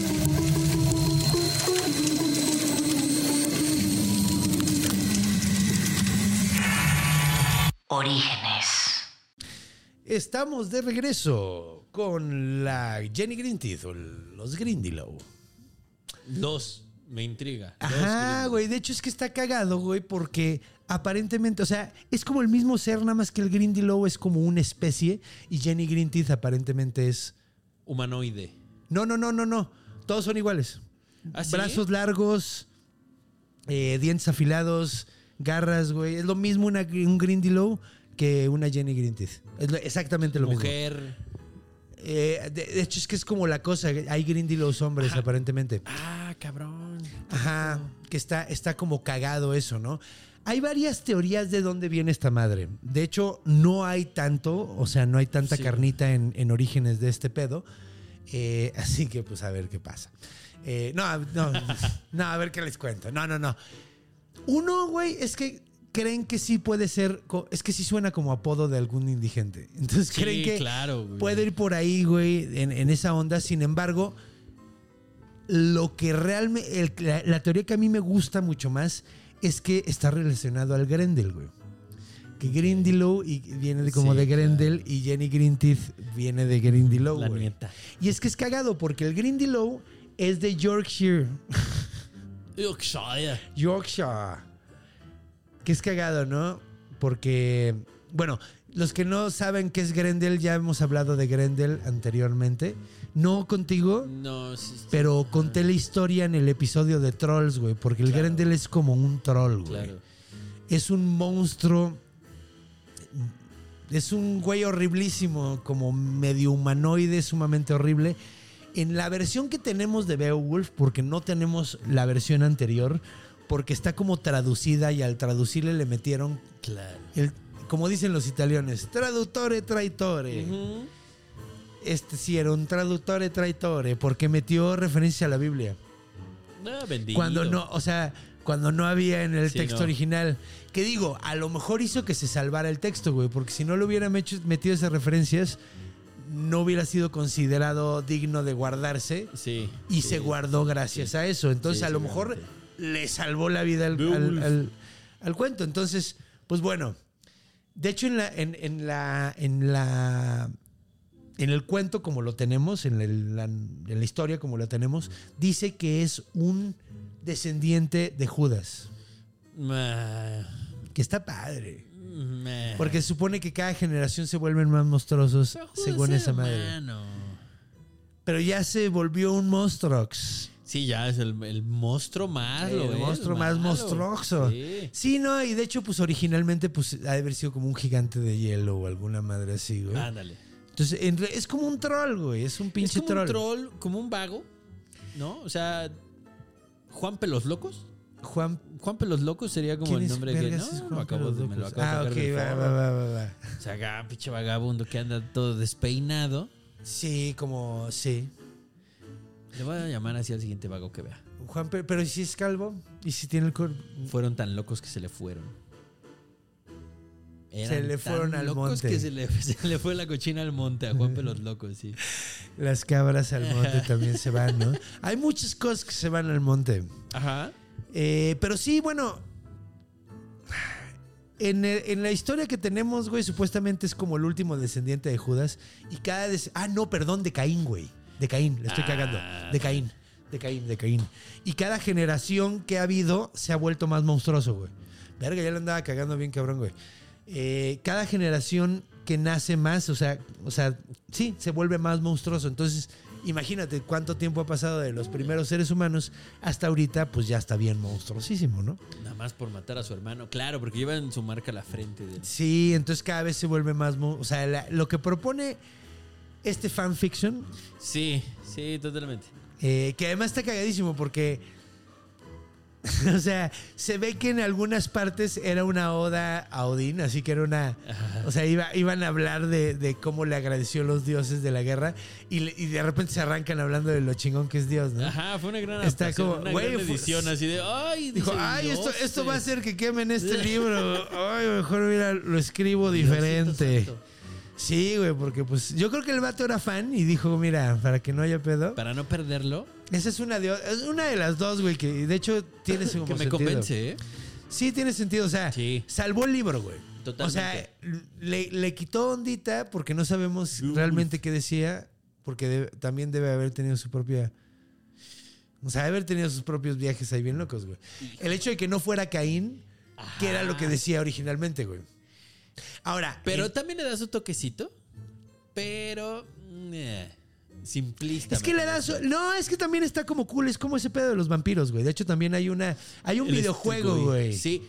Speaker 4: Orígenes.
Speaker 3: Estamos de regreso con la Jenny Greenteeth o los Grindylow.
Speaker 2: Dos, me intriga. Dos
Speaker 3: Ajá,
Speaker 2: gringos.
Speaker 3: güey. De hecho, es que está cagado, güey, porque aparentemente, o sea, es como el mismo ser, nada más que el Grindylow es como una especie y Jenny Greenteeth aparentemente es.
Speaker 2: Humanoide.
Speaker 3: No, no, no, no, no. Todos son iguales.
Speaker 2: ¿Ah, sí?
Speaker 3: Brazos largos, eh, dientes afilados, garras, güey. Es lo mismo una, un Grindylow que una Jenny Greenteeth. Es lo- exactamente lo mismo.
Speaker 2: Mujer.
Speaker 3: Eh, de, de hecho, es que es como la cosa. Hay Grindylows hombres,
Speaker 2: Ajá.
Speaker 3: aparentemente.
Speaker 2: Ah, cabrón.
Speaker 3: Ajá, que está, está como cagado eso, ¿no? Hay varias teorías de dónde viene esta madre. De hecho, no hay tanto, o sea, no hay tanta
Speaker 2: Sí.
Speaker 3: carnita en, en orígenes de este pedo. Eh, así que, pues, a ver qué pasa. Eh, no, no, no, a ver qué les cuento. No, no, no. Uno, güey, es que creen que sí puede ser, co- es que sí suena como apodo de algún indigente. Entonces
Speaker 2: Sí,
Speaker 3: creen que
Speaker 2: claro, güey.
Speaker 3: puede ir por ahí, güey, en, en esa onda. Sin embargo, lo que realmente, el- la, la teoría que a mí me gusta mucho más es que está relacionado al Grendel, güey. Que Grindylow y viene de como
Speaker 2: Sí,
Speaker 3: de Grendel
Speaker 2: claro.
Speaker 3: y Jenny Greenteeth viene de Grindylow,
Speaker 2: La
Speaker 3: güey.
Speaker 2: nieta.
Speaker 3: Y es que es cagado porque el Grindylow es de Yorkshire.
Speaker 2: Yorkshire.
Speaker 3: Yorkshire. Que es cagado, ¿no? Porque, bueno, los que no saben qué es Grendel, ya hemos hablado de Grendel anteriormente. No contigo,
Speaker 2: No, sí, sí.
Speaker 3: pero conté la historia en el episodio de Trolls, güey. Porque el
Speaker 2: Claro.
Speaker 3: Grendel es como un troll, güey.
Speaker 2: Claro.
Speaker 3: Es un monstruo. Es un güey horriblísimo, como medio humanoide, sumamente horrible. En la versión que tenemos de Beowulf, porque no tenemos la versión anterior, porque está como traducida y al traducirle le metieron,
Speaker 2: Claro.
Speaker 3: el, como dicen los italianos, traduttore traitore.
Speaker 2: Ujú.
Speaker 3: Este sí era un traduttore traitore, porque metió referencia a la Biblia.
Speaker 2: No, vendido.
Speaker 3: Cuando no, o sea, cuando no había en el
Speaker 2: Sí,
Speaker 3: texto
Speaker 2: no.
Speaker 3: original. Que digo, a lo mejor hizo que se salvara el texto, güey, porque si no le hubieran hecho- metido esas referencias, no hubiera sido considerado digno de guardarse.
Speaker 2: Sí.
Speaker 3: Y
Speaker 2: sí.
Speaker 3: se guardó gracias a eso. Entonces,
Speaker 2: Sí,
Speaker 3: a lo mejor
Speaker 2: seguramente.
Speaker 3: le salvó la vida al, al-
Speaker 2: Beowulf.
Speaker 3: al- al cuento. Entonces, pues bueno. De hecho, en la, en, en la, en la, en el cuento como lo tenemos, en, el- la, en la historia como la tenemos, dice que es un descendiente de Judas.
Speaker 2: Meh.
Speaker 3: Que está padre.
Speaker 2: Meh.
Speaker 3: Porque se supone que cada generación se vuelven más monstruosos
Speaker 2: Pero Judas
Speaker 3: según
Speaker 2: era
Speaker 3: esa madre.
Speaker 2: humano.
Speaker 3: Pero ya se volvió un monstruox.
Speaker 2: Sí, ya es el, el monstruo malo,
Speaker 3: El
Speaker 2: ¿eh?
Speaker 3: monstruo más
Speaker 2: malo.
Speaker 3: monstruoso.
Speaker 2: Sí.
Speaker 3: Sí, no, y de hecho, pues originalmente pues, ha de haber sido como un gigante de hielo o alguna madre así, güey.
Speaker 2: Ándale.
Speaker 3: Entonces, en re- es como un troll, güey. Es un pinche
Speaker 2: es como
Speaker 3: troll.
Speaker 2: un troll, como un vago, ¿no? O sea, Juan Pelos Locos.
Speaker 3: Juan.
Speaker 2: Juan Pelos Locos sería como
Speaker 3: ¿Quién
Speaker 2: el
Speaker 3: es
Speaker 2: nombre que
Speaker 3: vergas?
Speaker 2: no,
Speaker 3: Es Juan
Speaker 2: lo acabo
Speaker 3: Pelos
Speaker 2: de, me lo
Speaker 3: Locos.
Speaker 2: acabo
Speaker 3: Ah,
Speaker 2: de
Speaker 3: ok,
Speaker 2: sacar del
Speaker 3: va,
Speaker 2: forro.
Speaker 3: va, va, va, va.
Speaker 2: O sea, acá, pinche vagabundo que anda todo despeinado.
Speaker 3: Sí, como, sí.
Speaker 2: Le voy a llamar así al siguiente vago que vea.
Speaker 3: Juan, Pe- pero ¿y si es calvo? ¿Y si tiene el cuerpo?
Speaker 2: Fueron tan locos que se le fueron.
Speaker 3: Se le fueron
Speaker 2: tan
Speaker 3: al
Speaker 2: locos
Speaker 3: monte.
Speaker 2: que se le, se le fue la cochina al monte a Juan Pelos Locos, sí.
Speaker 3: Las cabras al monte también se van, ¿no? Hay muchas cosas que se van al monte.
Speaker 2: Ajá.
Speaker 3: Eh, pero sí, bueno. En, el- en la historia que tenemos, güey, supuestamente es como el último descendiente de Judas. Y cada. des- ah, no, perdón, de Caín, güey. De Caín, le estoy
Speaker 2: Ah.
Speaker 3: cagando. De Caín. De Caín, de Caín. Y cada generación que ha habido se ha vuelto más monstruoso, güey. Verga, ya le andaba cagando bien cabrón, güey. Eh, cada generación que nace más, o sea, o sea, sí, se vuelve más monstruoso. Entonces, imagínate cuánto tiempo ha pasado de los primeros seres humanos hasta ahorita, pues ya está bien monstruosísimo, ¿no?
Speaker 2: Nada más por matar a su hermano. Claro, porque llevan su marca a la frente. De...
Speaker 3: Sí, entonces cada vez se vuelve más... mo- O sea, la- lo que propone este fanfiction,
Speaker 2: Sí, sí, totalmente.
Speaker 3: eh, que además está cagadísimo porque... O sea, se ve que en algunas partes era una oda a Odín, así que era una... O sea, iba, iban a hablar de, de cómo le agradeció a los dioses de la guerra y, le- y de repente se arrancan hablando de lo chingón que es Dios, ¿no?
Speaker 2: Ajá, fue una gran
Speaker 3: Está
Speaker 2: adaptación,
Speaker 3: como,
Speaker 2: una
Speaker 3: güey,
Speaker 2: gran
Speaker 3: fue-
Speaker 2: edición así de, ay,
Speaker 3: Dijo,
Speaker 2: dice,
Speaker 3: ay, esto,
Speaker 2: Dios,
Speaker 3: esto va a
Speaker 2: eh".
Speaker 3: hacer que quemen este libro. Ay, mejor mira, lo escribo diferente.
Speaker 2: Diosito santo.
Speaker 3: Sí, güey, porque pues yo creo que el vato era fan y dijo, mira, para que no haya pedo.
Speaker 2: Para no perderlo,
Speaker 3: Esa es una de, es una de las dos, güey, que de hecho tiene su
Speaker 2: que me
Speaker 3: sentido.
Speaker 2: convence, ¿eh?
Speaker 3: Sí, tiene sentido. O sea,
Speaker 2: Sí.
Speaker 3: salvó el libro, güey.
Speaker 2: Totalmente.
Speaker 3: O sea, le, le quitó ondita porque no sabemos
Speaker 2: Uf.
Speaker 3: realmente qué decía, porque de- también debe haber tenido su propia... O sea, haber tenido sus propios viajes ahí bien locos, güey. El hecho de que no fuera Caín, que era lo que decía originalmente, güey. Ahora,
Speaker 2: Pero
Speaker 3: en-
Speaker 2: también le da su toquecito, pero eh, simplista.
Speaker 3: es que le da su... No, es que también está como cool. Es como ese pedo de los vampiros, güey. De hecho, también hay una... Hay un videojuego, güey.
Speaker 2: Sí.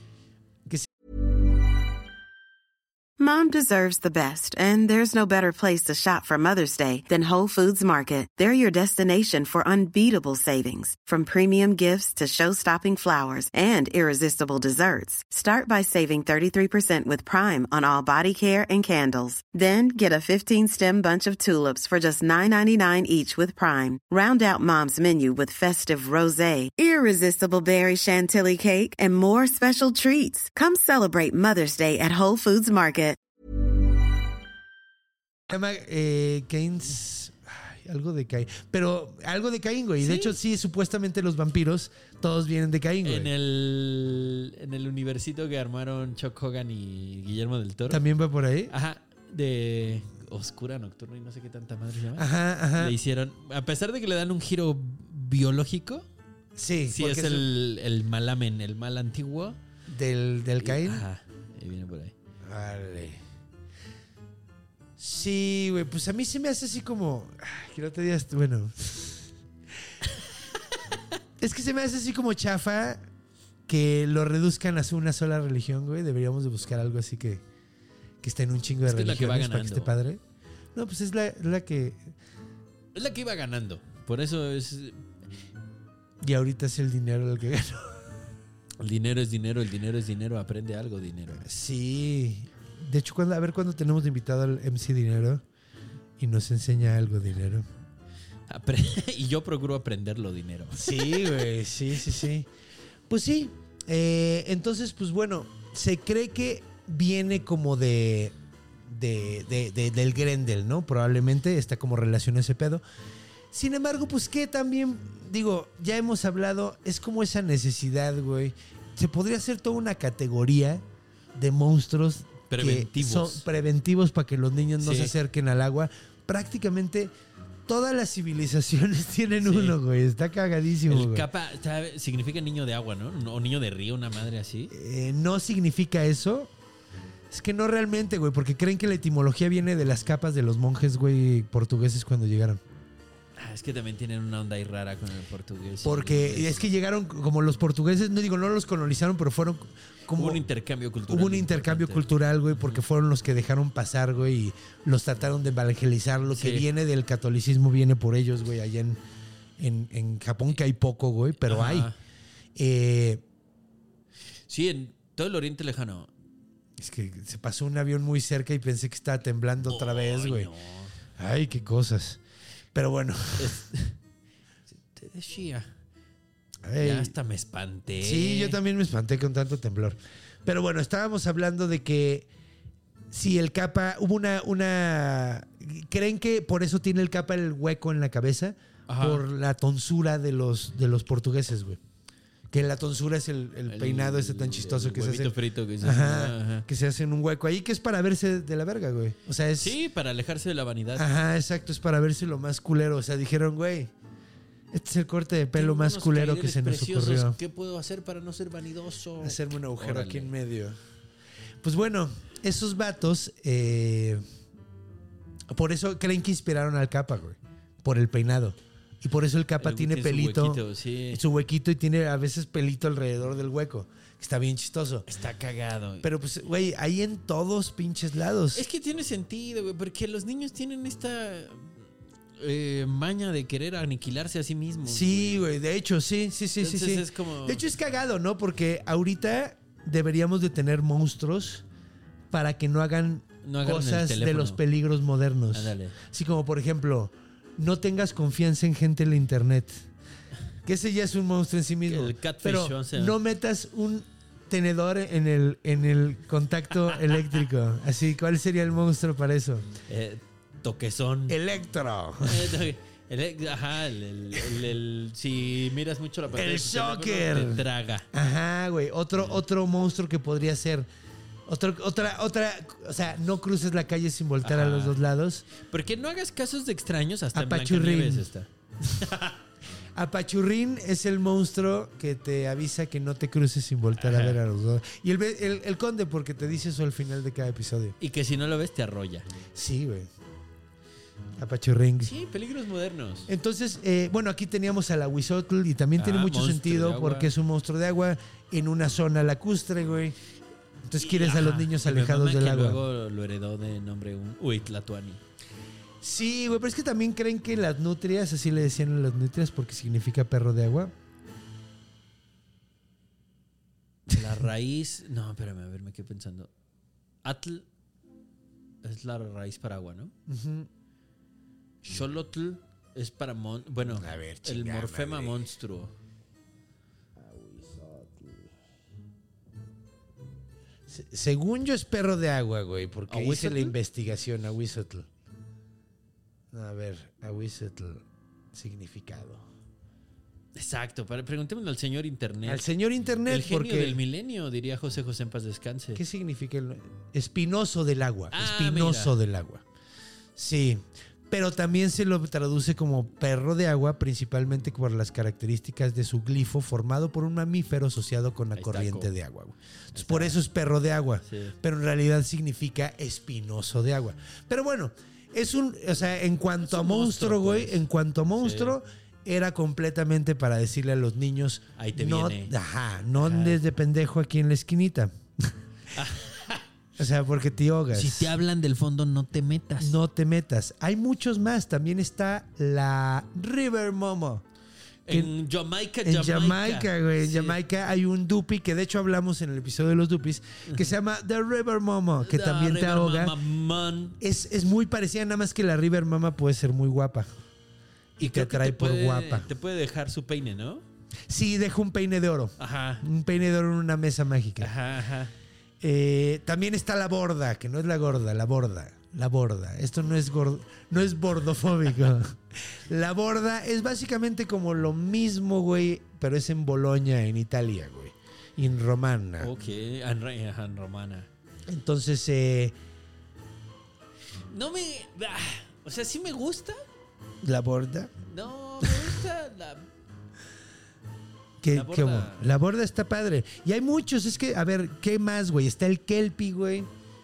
Speaker 5: Mom deserves the best, and there's no better place to shop for Mother's Day than Whole Foods Market. They're your destination for unbeatable savings, from premium gifts to show-stopping flowers and irresistible desserts. Start by saving thirty-three percent with Prime on all body care and candles. Then get a fifteen-stem bunch of tulips for just nine ninety-nine each with Prime. Round out Mom's menu with festive rosé, irresistible berry chantilly cake, and more special treats. Come celebrate Mother's Day at Whole Foods Market.
Speaker 3: Se llama eh, Cain's... algo de Caín. Pero algo de Caín, güey.
Speaker 2: ¿Sí?
Speaker 3: De hecho, sí, supuestamente los vampiros todos vienen de Caín, güey.
Speaker 2: En el, en el universito que armaron Chuck Hogan y Guillermo del Toro.
Speaker 3: ¿También va por ahí?
Speaker 2: Ajá, de Oscura Nocturna y no sé qué tanta madre se llama.
Speaker 3: Ajá, ajá.
Speaker 2: Le hicieron, a pesar de que le dan un giro biológico,
Speaker 3: Sí,
Speaker 2: sí
Speaker 3: porque
Speaker 2: es el, el malamen, el mal antiguo.
Speaker 3: del, del Caín.
Speaker 2: Ajá, ahí viene por ahí.
Speaker 3: Vale. Sí, güey, pues a mí se me hace así como. ah, Que no te digas, bueno. Es que se me hace así como chafa que lo reduzcan a una sola religión, güey. Deberíamos de buscar algo así que, que esté en un chingo de
Speaker 2: Es que es la que va
Speaker 3: religiones para que esté
Speaker 2: ganando.
Speaker 3: padre. No, pues es la, la que.
Speaker 2: Es la que iba ganando. Por eso es.
Speaker 3: Y ahorita es el dinero el que ganó.
Speaker 2: El dinero es dinero, el dinero es dinero. Aprende algo, dinero.
Speaker 3: Sí. De hecho, cuando, a ver cuando tenemos de invitado al M C Dinero y nos enseña algo, dinero.
Speaker 2: Apre- y yo procuro aprenderlo, dinero.
Speaker 3: Sí, güey, sí, sí, sí. Pues sí. eh, entonces, pues bueno, se cree que viene como de, de, de- de- del Grendel, ¿no? Probablemente está como relación a ese pedo. Sin embargo, pues que también, digo, ya hemos hablado, es como esa necesidad, güey. Se podría hacer toda una categoría de monstruos
Speaker 2: Preventivos.
Speaker 3: que son preventivos para que los niños no
Speaker 2: Sí.
Speaker 3: se acerquen al agua. Prácticamente todas las civilizaciones tienen
Speaker 2: Sí.
Speaker 3: uno, güey. Está cagadísimo,
Speaker 2: El
Speaker 3: güey.
Speaker 2: capa ¿sabe? Significa niño de agua, ¿no? O niño de río, una madre así.
Speaker 3: Eh, no significa eso. Es que no realmente, güey, porque creen que la etimología viene de las capas de los monjes, güey, portugueses cuando llegaron.
Speaker 2: Ah, es que también tienen una onda ahí rara con el portugués.
Speaker 3: Porque es que llegaron como los portugueses, no digo, no los colonizaron, pero fueron como...
Speaker 2: Hubo un intercambio cultural.
Speaker 3: Hubo un intercambio
Speaker 2: importante.
Speaker 3: cultural, güey, porque fueron los que dejaron pasar, güey, y los trataron de evangelizar. Lo que
Speaker 2: Sí.
Speaker 3: viene del catolicismo viene por ellos, güey, allá en, en, en Japón, que hay poco, güey, pero
Speaker 2: Ajá.
Speaker 3: hay. Eh,
Speaker 2: Sí, en todo el Oriente Lejano.
Speaker 3: es que se pasó un avión muy cerca y pensé que estaba temblando otra vez,
Speaker 2: Ay,
Speaker 3: güey.
Speaker 2: no.
Speaker 3: Ay, qué cosas. Pero bueno.
Speaker 2: Te decía.
Speaker 3: Ay,
Speaker 2: Ya hasta me espanté.
Speaker 3: sí, yo también me espanté con tanto temblor. Pero bueno, estábamos hablando de que si el capa, hubo una, una... ¿Creen que por eso tiene el capa el hueco en la cabeza?
Speaker 2: Ajá.
Speaker 3: Por la tonsura de los, de los portugueses, güey. Que la tonsura es el, el
Speaker 2: El-
Speaker 3: peinado ese tan chistoso
Speaker 2: el
Speaker 3: que se hace.
Speaker 2: huevito frito que se
Speaker 3: Ajá,
Speaker 2: hace. Ajá.
Speaker 3: que se hace en un hueco ahí, que es para verse de la verga, güey. O sea, es...
Speaker 2: Sí, para alejarse de la vanidad.
Speaker 3: Ajá, exacto, es para verse lo más culero. O sea, dijeron, güey, este es el corte de pelo
Speaker 2: Tengo
Speaker 3: más
Speaker 2: unos
Speaker 3: culero que
Speaker 2: caíres
Speaker 3: se nos
Speaker 2: preciosos.
Speaker 3: ocurrió.
Speaker 2: ¿Qué puedo hacer para no ser vanidoso?
Speaker 3: Hacerme un agujero
Speaker 2: Órale.
Speaker 3: aquí en medio. Pues bueno, esos vatos, eh, por eso creen que inspiraron al capa, güey. Por el peinado. Y por eso el capa
Speaker 2: El-
Speaker 3: tiene
Speaker 2: su
Speaker 3: pelito.
Speaker 2: huequito, sí.
Speaker 3: Su huequito y tiene a veces pelito alrededor del hueco. Que está bien chistoso.
Speaker 2: Está cagado.
Speaker 3: Pero pues, güey, ahí en todos pinches lados.
Speaker 2: Es que tiene sentido, güey, porque los niños tienen esta eh, maña de querer aniquilarse a sí mismos.
Speaker 3: Sí, güey, de hecho, sí, sí, sí, sí,
Speaker 2: Entonces
Speaker 3: sí.
Speaker 2: es como-
Speaker 3: De hecho es cagado, ¿no? Porque ahorita deberíamos de tener monstruos para que no hagan,
Speaker 2: No agarren el
Speaker 3: cosas de
Speaker 2: teléfono.
Speaker 3: los peligros modernos.
Speaker 2: Ándale.
Speaker 3: Así como, por ejemplo, no tengas confianza en gente en la internet. Que ese ya es un monstruo en sí mismo.
Speaker 2: El catfish,
Speaker 3: Pero
Speaker 2: o sea.
Speaker 3: no metas un tenedor en el, en el contacto eléctrico. Así, ¿cuál sería el monstruo para eso?
Speaker 2: Eh, toquezón.
Speaker 3: Electro.
Speaker 2: Eh, toque- el- ajá, el, el- el- el- si miras mucho la pantalla
Speaker 3: El
Speaker 2: de tu teléfono,
Speaker 3: shocker.
Speaker 2: te traga.
Speaker 3: Ajá, güey. Otro, otro monstruo que podría ser. Otro, otra, otra. O sea, no cruces la calle sin voltear a
Speaker 2: Ajá.
Speaker 3: los dos lados.
Speaker 2: Porque no hagas casos de extraños hasta en
Speaker 3: Apachurrín.
Speaker 2: Blancanieves está.
Speaker 3: Apachurrín es el monstruo que te avisa que no te cruces sin voltear a
Speaker 2: Ajá.
Speaker 3: ver a los dos. Y el, el, el conde, porque te dice eso al final de cada episodio.
Speaker 2: Y que si no lo ves te arrolla.
Speaker 3: Sí, güey. Apachurrín.
Speaker 2: Sí, peligros modernos.
Speaker 3: Entonces, eh, bueno, aquí teníamos a la Huizotl y también tiene
Speaker 2: Ah,
Speaker 3: mucho
Speaker 2: monstruo de
Speaker 3: sentido
Speaker 2: agua.
Speaker 3: porque es un monstruo de agua en una zona lacustre, güey. Entonces quieres a los
Speaker 2: Ajá.
Speaker 3: niños
Speaker 2: Y me
Speaker 3: alejados
Speaker 2: mama
Speaker 3: del
Speaker 2: que
Speaker 3: agua.
Speaker 2: luego lo heredó de nombre un Uitlatuani.
Speaker 3: Sí, güey, pero es que también creen que las nutrias, así le decían a las nutrias porque significa perro de agua.
Speaker 2: La raíz. No, espérame, a ver, me quedé pensando. Atl es la raíz para agua, ¿no?
Speaker 3: Ujú.
Speaker 2: Xolotl es para mon. Bueno,
Speaker 3: A ver,
Speaker 2: el
Speaker 3: chingada
Speaker 2: morfema
Speaker 3: madre.
Speaker 2: monstruo.
Speaker 3: Se- Según yo es perro de agua, güey, porque hice
Speaker 2: ¿Ahuizotl?
Speaker 3: la investigación a Huizotl. A ver, Ahuizotl, significado.
Speaker 2: Exacto, para, preguntémosle al señor Internet.
Speaker 3: Al señor Internet,
Speaker 2: el genio
Speaker 3: porque...
Speaker 2: del milenio, diría José José en paz descanse.
Speaker 3: ¿Qué significa el espinoso del agua?
Speaker 2: Ah,
Speaker 3: espinoso
Speaker 2: mira.
Speaker 3: del agua. Sí, pero también se lo traduce como perro de agua, principalmente por las características de su glifo formado por un mamífero asociado con la
Speaker 2: Ahí está,
Speaker 3: corriente
Speaker 2: co.
Speaker 3: de agua. Güey. Entonces, por eso es perro de agua,
Speaker 2: Sí.
Speaker 3: pero en realidad significa espinoso de agua. Pero bueno, es un, o sea, en cuanto
Speaker 2: Es
Speaker 3: a
Speaker 2: un
Speaker 3: monstruo,
Speaker 2: monstruo,
Speaker 3: güey,
Speaker 2: pues.
Speaker 3: en cuanto a monstruo, era completamente para decirle a los niños,
Speaker 2: Ahí te
Speaker 3: no,
Speaker 2: viene.
Speaker 3: ajá, no andes de pendejo aquí en la esquinita. O sea, porque te ahogas.
Speaker 2: Si te hablan del fondo, no te metas.
Speaker 3: No te metas. Hay muchos más. También está la River Momo.
Speaker 2: En Jamaica,
Speaker 3: En
Speaker 2: Jamaica.
Speaker 3: Jamaica, güey. En
Speaker 2: Sí.
Speaker 3: Jamaica hay un dupi que de hecho hablamos en el episodio de los dupis que se llama The River Momo, que
Speaker 2: The
Speaker 3: también te
Speaker 2: River
Speaker 3: ahoga.
Speaker 2: Mama Man.
Speaker 3: Es, es muy parecida, nada más que la River Mama puede ser muy guapa. Y, te
Speaker 2: creo que
Speaker 3: atrae por
Speaker 2: puede-
Speaker 3: guapa.
Speaker 2: Te puede dejar su peine, ¿no?
Speaker 3: Sí, deja un peine de oro.
Speaker 2: Ajá.
Speaker 3: Un peine de oro en una mesa mágica.
Speaker 2: Ajá, ajá.
Speaker 3: Eh, también está la borda, que no es la gorda, la borda. La borda. Esto no es gordo, no es bordofóbico. La borda es básicamente como lo mismo, güey, pero es en Boloña, en Italia, güey. Y en romana.
Speaker 2: Ok, en, re- ajá, en romana.
Speaker 3: Entonces, eh,
Speaker 2: No me... ah, o sea, sí me gusta.
Speaker 3: la borda.
Speaker 2: No, me gusta la...
Speaker 3: ¿Qué,
Speaker 2: La borda.
Speaker 3: cómo? La borda está padre. Y hay muchos, es que, a ver, ¿qué más, güey? Está el kelpie, güey.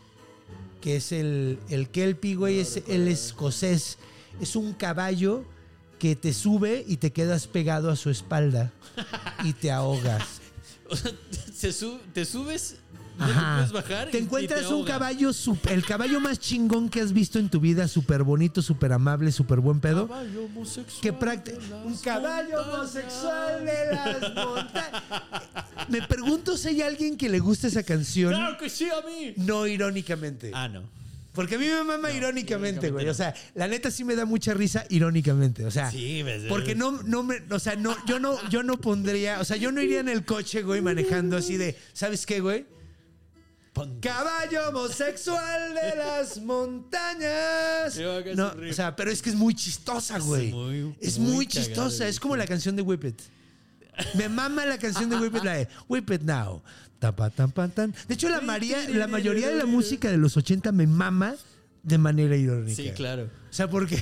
Speaker 3: Que es el, el kelpie, güey, es el escocés. Es un caballo que te sube y te quedas pegado a su espalda y te ahogas.
Speaker 2: O sea, se su- te subes, no te
Speaker 3: Ajá.
Speaker 2: puedes bajar.
Speaker 3: Te
Speaker 2: y- y
Speaker 3: encuentras un
Speaker 2: ahoga.
Speaker 3: caballo, sup- el caballo más chingón que has visto en tu vida, súper bonito, súper amable, súper buen pedo.
Speaker 2: Caballo homosexual
Speaker 3: Que práct-
Speaker 2: de las
Speaker 3: un caballo
Speaker 2: montañas.
Speaker 3: homosexual de las montañas. Me pregunto si hay alguien que le gusta esa canción.
Speaker 2: ¡Claro que sí, a mí!
Speaker 3: No irónicamente.
Speaker 2: Ah, no.
Speaker 3: Porque a mí me mama
Speaker 2: No,
Speaker 3: irónicamente, güey.
Speaker 2: irónicamente no.
Speaker 3: O sea, la neta sí me da mucha risa irónicamente. O sea,
Speaker 2: Sí, ves,
Speaker 3: porque no, no me, o sea, no, yo no, yo no pondría, o sea, yo no iría en el coche, güey, manejando así de, ¿sabes qué, güey?
Speaker 2: Pon-
Speaker 3: Caballo homosexual de las montañas.
Speaker 2: Yo hago
Speaker 3: No,
Speaker 2: ese riff.
Speaker 3: o sea, pero es que es muy chistosa, güey.
Speaker 2: muy-
Speaker 3: Es
Speaker 2: muy
Speaker 3: muy
Speaker 2: cagado,
Speaker 3: chistosa.
Speaker 2: güey.
Speaker 3: Es como la canción de Whip It. Me mama la canción de Whip It, la de Whip It Now. Tapa, tan, pan, tan. De hecho, la, María, la mayoría de la música de los ochenta me mama de manera irónica.
Speaker 2: Sí, claro.
Speaker 3: O sea, porque.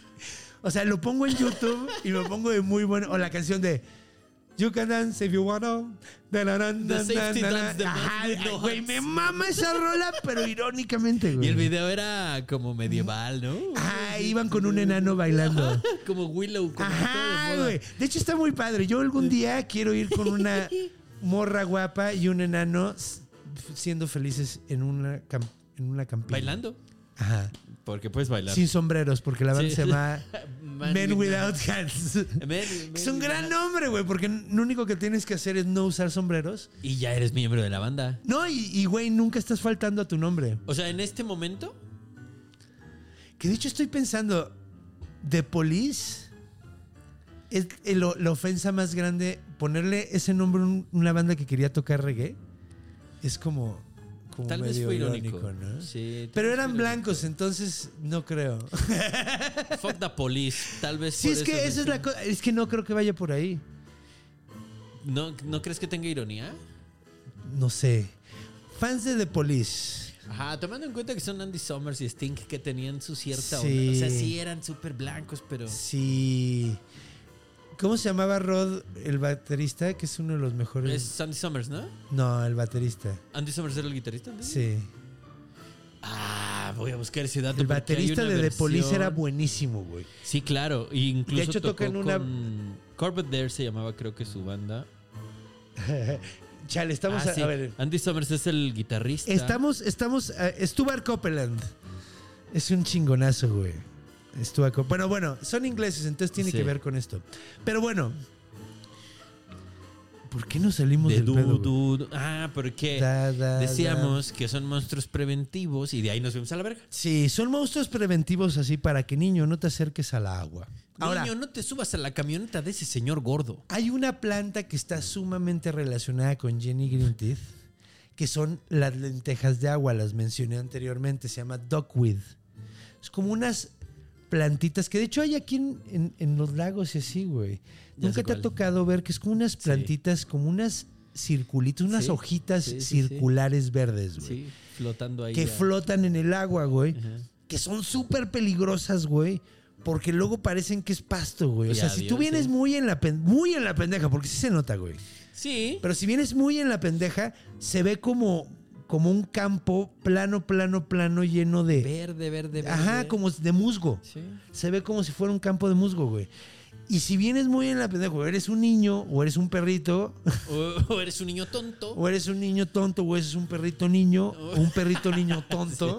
Speaker 3: O sea, lo pongo en YouTube y me pongo de muy bueno. O la canción de You can dance if you wanna.
Speaker 2: The safety dance, the
Speaker 3: Ajá,
Speaker 2: man no
Speaker 3: güey,
Speaker 2: hands.
Speaker 3: me mama esa rola, pero irónicamente, güey.
Speaker 2: Y el video era como medieval, ¿no?
Speaker 3: Ah, iban con un enano bailando.
Speaker 2: Como Willow. Como
Speaker 3: Ajá,
Speaker 2: todo de moda.
Speaker 3: güey. De hecho, está muy padre. Yo algún día quiero ir con una morra guapa y un enano s- siendo felices en una, cam- en una campiña.
Speaker 2: Bailando.
Speaker 3: Ajá.
Speaker 2: Porque puedes bailar.
Speaker 3: Sin sombreros, porque la banda
Speaker 2: Sí.
Speaker 3: se llama
Speaker 2: Man
Speaker 3: Men
Speaker 2: with-
Speaker 3: Without Hands.
Speaker 2: Men-
Speaker 3: Es un
Speaker 2: men-
Speaker 3: gran nombre, güey, porque lo único que tienes que hacer es no usar sombreros.
Speaker 2: Y ya eres miembro de la banda.
Speaker 3: No, y, y, güey, nunca estás faltando a tu nombre.
Speaker 2: O sea, en este momento.
Speaker 3: Que de hecho estoy pensando, The Police es el- la ofensa más grande. Ponerle ese nombre a un- una banda que quería tocar reggae es como, como
Speaker 2: Tal vez
Speaker 3: medio
Speaker 2: fue irónico.
Speaker 3: ¿no?
Speaker 2: Sí, tal
Speaker 3: Pero
Speaker 2: vez
Speaker 3: eran
Speaker 2: fue
Speaker 3: blancos, entonces no creo.
Speaker 2: irónico. Fuck the police. Tal vez.
Speaker 3: Sí,
Speaker 2: por
Speaker 3: es que
Speaker 2: eso
Speaker 3: esa es la cosa. Es que no creo que vaya por ahí.
Speaker 2: ¿No, ¿No crees que tenga ironía?
Speaker 3: No sé. Fans de The Police.
Speaker 2: Ajá, tomando en cuenta que son Andy Summers y Sting que tenían su cierta
Speaker 3: Sí.
Speaker 2: onda. O sea, sí eran súper blancos, pero.
Speaker 3: Sí. ¿Cómo se llamaba Rod, el baterista? Que es uno de los mejores.
Speaker 2: Es Andy Summers, ¿no?
Speaker 3: No, el baterista.
Speaker 2: Andy Summers era el guitarrista. ¿no?
Speaker 3: Sí.
Speaker 2: Ah, voy a buscar ese dato.
Speaker 3: El
Speaker 2: porque hay
Speaker 3: baterista
Speaker 2: una
Speaker 3: de The Police
Speaker 2: versión-
Speaker 3: era buenísimo, güey.
Speaker 2: Sí, claro. Y incluso
Speaker 3: De hecho,
Speaker 2: tocó
Speaker 3: toca en una-
Speaker 2: con Corbett Dare se llamaba, creo que su banda.
Speaker 3: Chale, estamos
Speaker 2: Ah,
Speaker 3: a,
Speaker 2: sí.
Speaker 3: a ver.
Speaker 2: Andy Summers es el guitarrista.
Speaker 3: Estamos, estamos. Uh, Stuart Copeland. Es un chingonazo, güey. Stuart Copeland. Bueno, bueno, son ingleses, entonces tiene
Speaker 2: Sí.
Speaker 3: que ver con esto. Pero bueno. ¿Por qué no salimos
Speaker 2: de
Speaker 3: del
Speaker 2: du,
Speaker 3: pedo, güey?
Speaker 2: du, du. Ah, porque
Speaker 3: Da, da,
Speaker 2: decíamos que son monstruos preventivos y de ahí nos vemos a la verga.
Speaker 3: Sí, son monstruos preventivos así para que, niño, no te acerques a la agua. Ahora,
Speaker 2: Niño, no te subas a la camioneta de ese señor gordo.
Speaker 3: hay una planta que está sumamente relacionada con Jenny Greenteeth, que son las lentejas de agua, las mencioné anteriormente, se llama duckweed. Es como unas plantitas que de hecho hay aquí en, en, en los lagos y así, güey.
Speaker 2: Ya
Speaker 3: Nunca
Speaker 2: sé
Speaker 3: te ha
Speaker 2: cuál.
Speaker 3: tocado ver que es como unas plantitas,
Speaker 2: Sí.
Speaker 3: como unas circulitos, unas
Speaker 2: Sí,
Speaker 3: hojitas
Speaker 2: sí, sí,
Speaker 3: circulares verdes, güey.
Speaker 2: Sí, flotando ahí.
Speaker 3: Que
Speaker 2: ya.
Speaker 3: flotan en el agua, güey.
Speaker 2: Ajá.
Speaker 3: Que son súper peligrosas, güey. Porque luego parecen que es pasto, güey. O
Speaker 2: Y
Speaker 3: sea, si tú
Speaker 2: adiós,
Speaker 3: vienes
Speaker 2: sí.
Speaker 3: muy en la pen- muy en la pendeja, porque sí se nota, güey.
Speaker 2: Sí.
Speaker 3: Pero si vienes muy en la pendeja, se ve como, como un campo plano, plano, plano, lleno de...
Speaker 2: Verde, verde, verde.
Speaker 3: Ajá, como de musgo.
Speaker 2: Sí.
Speaker 3: Se ve como si fuera un campo de musgo, güey. Y si vienes muy en la pendeja, o eres un niño, o eres un perrito,
Speaker 2: O, o eres un niño tonto.
Speaker 3: o eres un niño tonto, o eres un perrito niño, o un perrito niño tonto,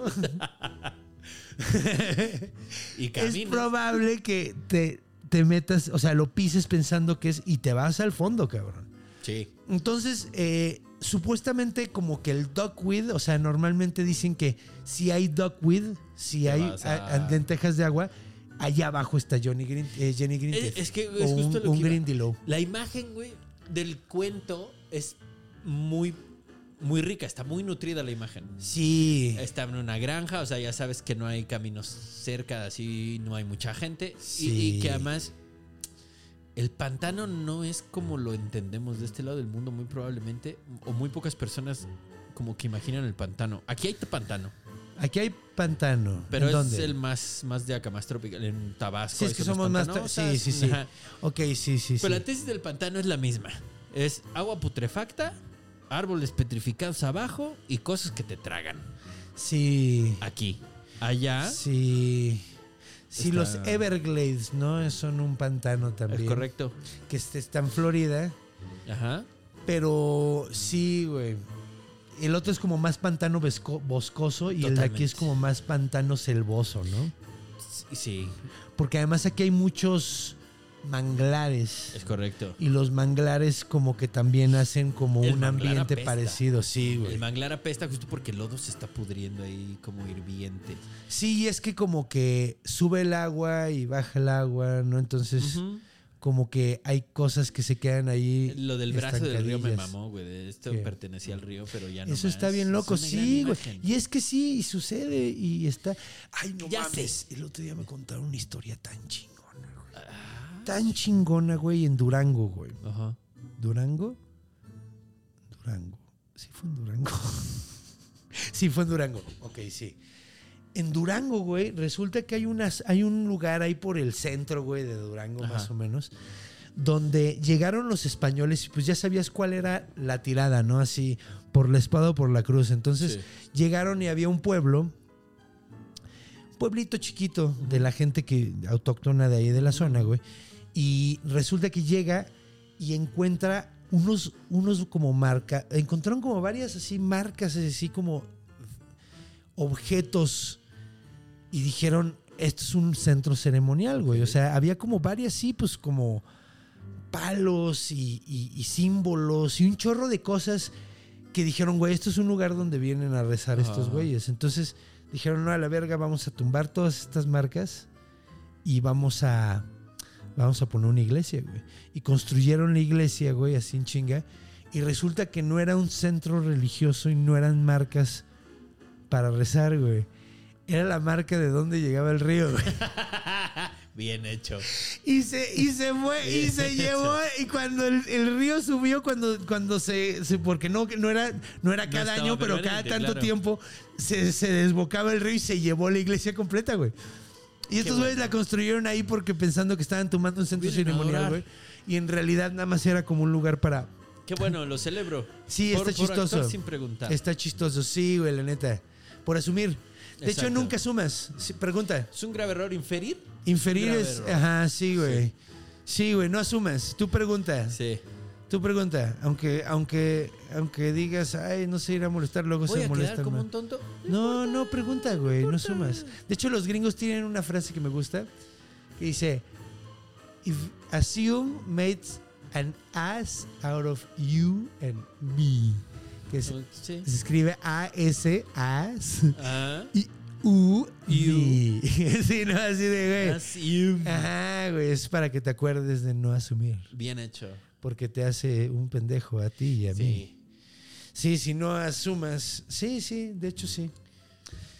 Speaker 2: Y
Speaker 3: es
Speaker 2: caminas.
Speaker 3: probable que te, te metas, o sea, lo pises pensando que es y te vas al fondo, cabrón.
Speaker 2: Sí.
Speaker 3: Entonces, eh, supuestamente como que el duckweed, o sea, normalmente dicen que si hay duckweed, si
Speaker 2: Te
Speaker 3: hay
Speaker 2: vas a-
Speaker 3: a- a- lentejas de agua, allá abajo está Johnny Green, eh, Jenny Green.
Speaker 2: Es, es que
Speaker 3: o
Speaker 2: es
Speaker 3: un,
Speaker 2: justo lo
Speaker 3: un
Speaker 2: que iba.
Speaker 3: Grindylow.
Speaker 2: La imagen, güey, del cuento es muy, muy rica. Está muy nutrida la imagen.
Speaker 3: Sí.
Speaker 2: Está en una granja, o sea, ya sabes que no hay caminos cerca, así no hay mucha gente. Y-
Speaker 3: Sí.
Speaker 2: Y, que además el pantano no es como lo entendemos de este lado del mundo, muy probablemente, o muy pocas personas como que imaginan el pantano. Aquí hay pantano,
Speaker 3: Aquí hay pantano.
Speaker 2: pero
Speaker 3: ¿En
Speaker 2: es
Speaker 3: dónde?
Speaker 2: el más, más de acá, más tropical, en Tabasco.
Speaker 3: Sí, es que
Speaker 2: hay zonas
Speaker 3: somos más... ta-
Speaker 2: pantanosas,
Speaker 3: Sí, sí, sí.
Speaker 2: ajá.
Speaker 3: Ok, sí, sí,
Speaker 2: Pero
Speaker 3: sí.
Speaker 2: la tesis del pantano es la misma. Es agua putrefacta, árboles petrificados abajo y cosas que te tragan.
Speaker 3: Sí.
Speaker 2: Aquí. Allá
Speaker 3: Sí. Sí,
Speaker 2: Está-
Speaker 3: los Everglades, ¿no? Son un pantano también.
Speaker 2: es correcto.
Speaker 3: Que este está en Florida.
Speaker 2: Ajá.
Speaker 3: Pero sí, güey. El otro es como más pantano vesco- boscoso y el de aquí es
Speaker 2: Totalmente.
Speaker 3: como más pantano selvoso, ¿no?
Speaker 2: Sí, sí,
Speaker 3: Porque además aquí hay muchos manglares.
Speaker 2: es correcto.
Speaker 3: Y los manglares como que también hacen como
Speaker 2: El
Speaker 3: un
Speaker 2: manglar
Speaker 3: ambiente
Speaker 2: apesta.
Speaker 3: parecido. Sí, güey.
Speaker 2: El manglar apesta justo porque el lodo se está pudriendo ahí como hirviente.
Speaker 3: Sí, es que como que sube el agua y baja el agua, ¿no? Entonces...
Speaker 2: Ujú.
Speaker 3: como que hay cosas que se quedan ahí.
Speaker 2: Lo del brazo del río me
Speaker 3: estancadillas.
Speaker 2: mamó, güey. de Esto
Speaker 3: ¿Qué?
Speaker 2: pertenecía al río, pero ya no.
Speaker 3: Eso está
Speaker 2: más.
Speaker 3: bien
Speaker 2: Es
Speaker 3: loco,
Speaker 2: una gran
Speaker 3: sí, güey.
Speaker 2: imagen.
Speaker 3: Y es que sí, y sucede, y está. Ay, no
Speaker 2: Ya
Speaker 3: mames.
Speaker 2: sé.
Speaker 3: El otro día me contaron una historia tan chingona, güey.
Speaker 2: Ah,
Speaker 3: Tan chingona, güey, en Durango, güey.
Speaker 2: Ajá.
Speaker 3: ¿Durango? Durango. Sí, fue en Durango. Sí, fue en Durango. Ok, sí. En Durango, güey, resulta que hay unas, hay un lugar ahí por el centro, güey, de Durango,
Speaker 2: Ajá.
Speaker 3: más o menos, donde llegaron los españoles y pues ya sabías cuál era la tirada, ¿no? Así, por la espada o por la cruz. Entonces,
Speaker 2: Sí.
Speaker 3: llegaron y había un pueblo, pueblito chiquito de la gente que autóctona de ahí de la zona, güey. Y resulta que llega y encuentra unos, unos como marca, encontraron como varias así marcas, así como objetos y dijeron, esto es un centro ceremonial, güey. O sea, había como varias, sí, pues como palos y, y- y símbolos y un chorro de cosas que dijeron, güey, esto es un lugar donde vienen a rezar estos
Speaker 2: Ajá.
Speaker 3: güeyes. Entonces dijeron, no, a la verga, vamos a tumbar todas estas marcas y vamos a, vamos a poner una iglesia, güey. Y construyeron la iglesia, güey, así en chinga. Y resulta que no era un centro religioso y no eran marcas para rezar, güey. Era la marca de dónde llegaba el río, güey.
Speaker 2: Bien hecho.
Speaker 3: Y se, y se fue, y se llevó, y cuando el, el río subió, cuando, cuando se, se- porque no, no era, no era
Speaker 2: No
Speaker 3: cada
Speaker 2: estaba
Speaker 3: año, pero cada
Speaker 2: permanente,
Speaker 3: tanto
Speaker 2: claro.
Speaker 3: tiempo se, se desbocaba el río y se llevó la iglesia completa, güey. Y estos güeyes
Speaker 2: bueno.
Speaker 3: la construyeron ahí porque pensando que estaban tomando un centro
Speaker 2: Vienen a
Speaker 3: ceremonial,
Speaker 2: adorar.
Speaker 3: güey. Y en realidad nada más era como un lugar para...
Speaker 2: Qué bueno, lo celebro.
Speaker 3: Sí,
Speaker 2: Por-
Speaker 3: está
Speaker 2: por
Speaker 3: chistoso.
Speaker 2: actuar sin preguntar.
Speaker 3: Está chistoso, sí, güey, la neta. Por asumir. De hecho,
Speaker 2: Exacto.
Speaker 3: nunca asumas. Sí, pregunta.
Speaker 2: ¿Es un grave error inferir?
Speaker 3: Inferir
Speaker 2: Grave
Speaker 3: es...
Speaker 2: error.
Speaker 3: Ajá, sí, güey. Sí, güey, no asumas. Tú pregunta.
Speaker 2: Sí.
Speaker 3: Tú pregunta. Aunque, aunque, aunque digas, ay, no sé ir a molestar, luego
Speaker 2: ¿Voy
Speaker 3: se
Speaker 2: a
Speaker 3: molestan
Speaker 2: quedar como
Speaker 3: más.
Speaker 2: un tonto?
Speaker 3: No, no, pregunta, güey, no sumas. De hecho, los gringos tienen una frase que me gusta que dice: If assume makes an ass out of you and me. Que se,
Speaker 2: Sí.
Speaker 3: se escribe A S, as,
Speaker 2: Ah.
Speaker 3: y U,
Speaker 2: You.
Speaker 3: me. Sí, no, así de, güey.
Speaker 2: Así.
Speaker 3: Ajá, güey, es para que te acuerdes de no asumir.
Speaker 2: Bien hecho.
Speaker 3: Porque te hace un pendejo a ti y a mí.
Speaker 2: Sí.
Speaker 3: Sí, si no asumas. Sí, sí, de hecho sí.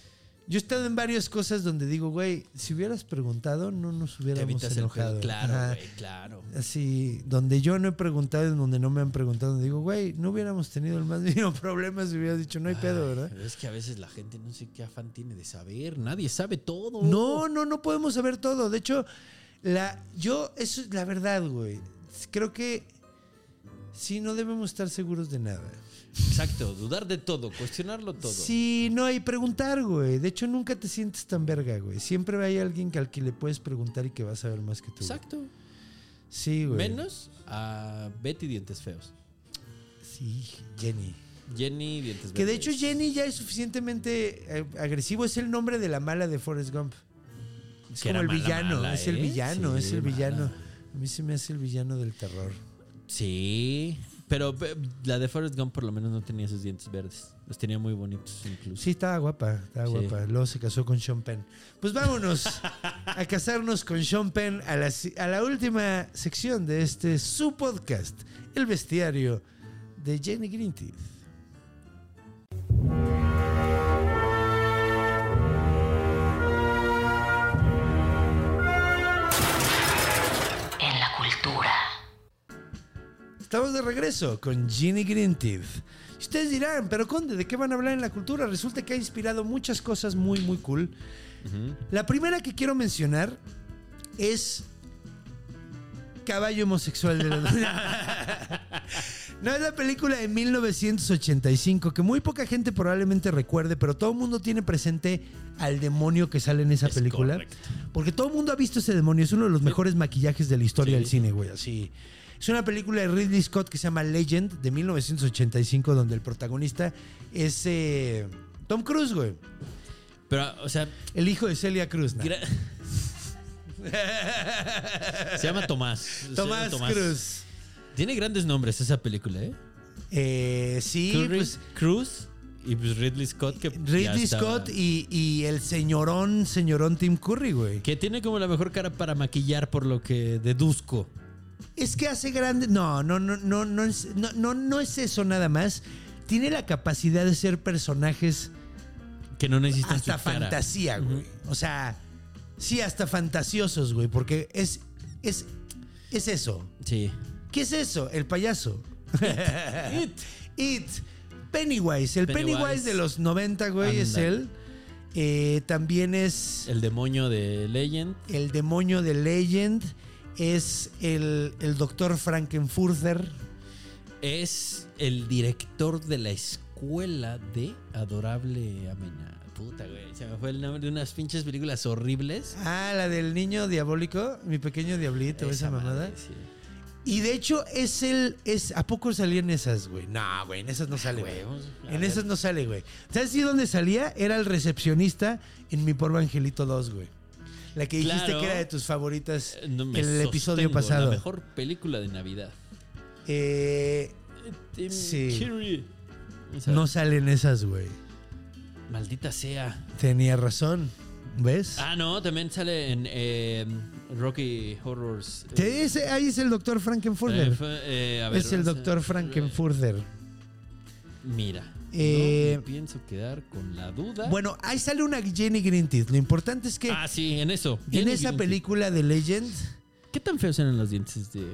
Speaker 3: Yo he estado en varias cosas donde digo, güey, si hubieras preguntado, no nos
Speaker 2: Te
Speaker 3: hubiéramos
Speaker 2: evitas el
Speaker 3: enojado.
Speaker 2: pedo. Claro,
Speaker 3: Ajá.
Speaker 2: güey, claro.
Speaker 3: Así, donde yo no he preguntado, en donde no me han preguntado, donde digo, güey, no hubiéramos tenido el más mínimo problema si hubieras dicho, no hay pedo, ¿verdad?
Speaker 2: Pero es que a veces la gente no sé qué afán tiene de saber. Nadie sabe todo.
Speaker 3: No, no, no podemos saber todo. De hecho, la, yo, eso es la verdad, güey. Creo que sí, no debemos estar seguros de nada.
Speaker 2: Exacto, dudar de todo, cuestionarlo todo.
Speaker 3: Sí, no, y preguntar, güey. De hecho, nunca te sientes tan verga, güey. Siempre hay alguien que al que le puedes preguntar y que va a saber más que tú.
Speaker 2: Exacto.
Speaker 3: Sí, güey.
Speaker 2: Menos a Betty Dientes Feos.
Speaker 3: Sí, Jenny.
Speaker 2: Jenny Dientes
Speaker 3: Que de
Speaker 2: Verdes.
Speaker 3: hecho Jenny ya es suficientemente eh, agresivo. Es el nombre de la mala de Forrest Gump. Es
Speaker 2: Que
Speaker 3: como
Speaker 2: era
Speaker 3: el
Speaker 2: mala,
Speaker 3: villano.
Speaker 2: mala,
Speaker 3: es el
Speaker 2: ¿eh?
Speaker 3: villano,
Speaker 2: Sí,
Speaker 3: es el
Speaker 2: mala.
Speaker 3: villano. A mí se me hace el villano del terror.
Speaker 2: Sí, pero pe- la de Forrest Gump por lo menos no tenía esos dientes verdes. Los tenía muy bonitos incluso.
Speaker 3: Sí, estaba guapa, estaba
Speaker 2: Sí.
Speaker 3: guapa. Luego se casó con Sean Penn. Pues vámonos a casarnos con Sean Penn a la, a la última sección de este su podcast, El Bestiario de Jenny Greenteeth.
Speaker 4: En la cultura.
Speaker 3: Estamos de regreso con Jenny Greenteeth. Y ustedes dirán, pero Conde, ¿de qué van a hablar en la cultura? Resulta que ha inspirado muchas cosas muy, muy cool.
Speaker 2: Ujú.
Speaker 3: La primera que quiero mencionar es Caballo Homosexual de los... No, es la película de mil novecientos ochenta y cinco que muy poca gente probablemente recuerde, pero todo el mundo tiene presente al demonio que sale en esa
Speaker 2: Es
Speaker 3: película.
Speaker 2: correcto.
Speaker 3: Porque todo el mundo ha visto ese demonio. Es uno de los mejores maquillajes de la historia
Speaker 2: Sí.
Speaker 3: del cine, güey. Así. Es una película de Ridley Scott que se llama Legend de mil novecientos ochenta y cinco, donde el protagonista es eh, Tom Cruise, güey.
Speaker 2: Pero, o sea,
Speaker 3: El hijo de Celia Cruz. ¿no?
Speaker 2: gra- se llama Tomás. Se llama
Speaker 3: Tomás, Cruz.
Speaker 2: Tiene grandes nombres esa película, ¿eh?
Speaker 3: Eh, sí,
Speaker 2: Curry,
Speaker 3: pues
Speaker 2: Cruz y pues Ridley Scott. Que ya
Speaker 3: Ridley
Speaker 2: estaba-
Speaker 3: Scott y, y el señorón, señorón Tim Curry, güey.
Speaker 2: Que tiene como la mejor cara para maquillar, por lo que deduzco.
Speaker 3: Es que hace grande. No, no, no, no, no es, no, no, no es eso nada más. Tiene la capacidad de ser personajes
Speaker 2: Que no necesitan
Speaker 3: hasta
Speaker 2: su cara.
Speaker 3: fantasía, güey. O sea, sí, hasta fantasiosos, güey. Porque es, es, es eso.
Speaker 2: Sí.
Speaker 3: ¿Qué es eso? El payaso.
Speaker 2: It.
Speaker 3: It. Pennywise. El Pennywise,
Speaker 2: Pennywise.
Speaker 3: de los noventa, güey, es
Speaker 2: Ándale.
Speaker 3: él. Eh, también es
Speaker 2: El demonio de Legend.
Speaker 3: el demonio de Legend. Es el, el doctor Frankenfurter.
Speaker 2: Es el director de la escuela de Adorable Amena. Puta, güey. Se me fue el nombre de unas pinches películas horribles.
Speaker 3: Ah, la del niño diabólico. Mi pequeño diablito, esa, mamada.
Speaker 2: madre, sí.
Speaker 3: Y de hecho es el... Es, ¿a poco salían esas, güey? No, güey, en esas no sale, güey.
Speaker 2: Huevos. A
Speaker 3: En
Speaker 2: ver.
Speaker 3: esas no sale, güey. ¿Sabes si dónde salía? Era el recepcionista en Mi Pobre Angelito dos, güey. La que dijiste
Speaker 2: Claro.
Speaker 3: que era de tus favoritas
Speaker 2: Eh, no me
Speaker 3: en el episodio
Speaker 2: sostengo,
Speaker 3: pasado.
Speaker 2: La mejor película de Navidad.
Speaker 3: Eh,
Speaker 2: Tim
Speaker 3: Sí.
Speaker 2: Curry. O sea,
Speaker 3: no salen esas, güey.
Speaker 2: Maldita sea.
Speaker 3: Tenía razón. ¿Ves?
Speaker 2: Ah, no, también sale en eh, Rocky Horrors.
Speaker 3: Sí,
Speaker 2: Eh,
Speaker 3: ese- ahí es el doctor Frankenfurter.
Speaker 2: eh, fue- eh, a ver,
Speaker 3: es el
Speaker 2: vamos a-
Speaker 3: doctor Frankenfurter.
Speaker 2: Mira,
Speaker 3: Eh,
Speaker 2: no me pienso quedar con la duda.
Speaker 3: Bueno, ahí sale una Jenny Greenteeth. Lo importante es que
Speaker 2: ah, sí, en eso.
Speaker 3: en
Speaker 2: Jenny
Speaker 3: esa
Speaker 2: Greenteeth.
Speaker 3: película de Legend...
Speaker 2: ¿Qué tan feos eran los dientes de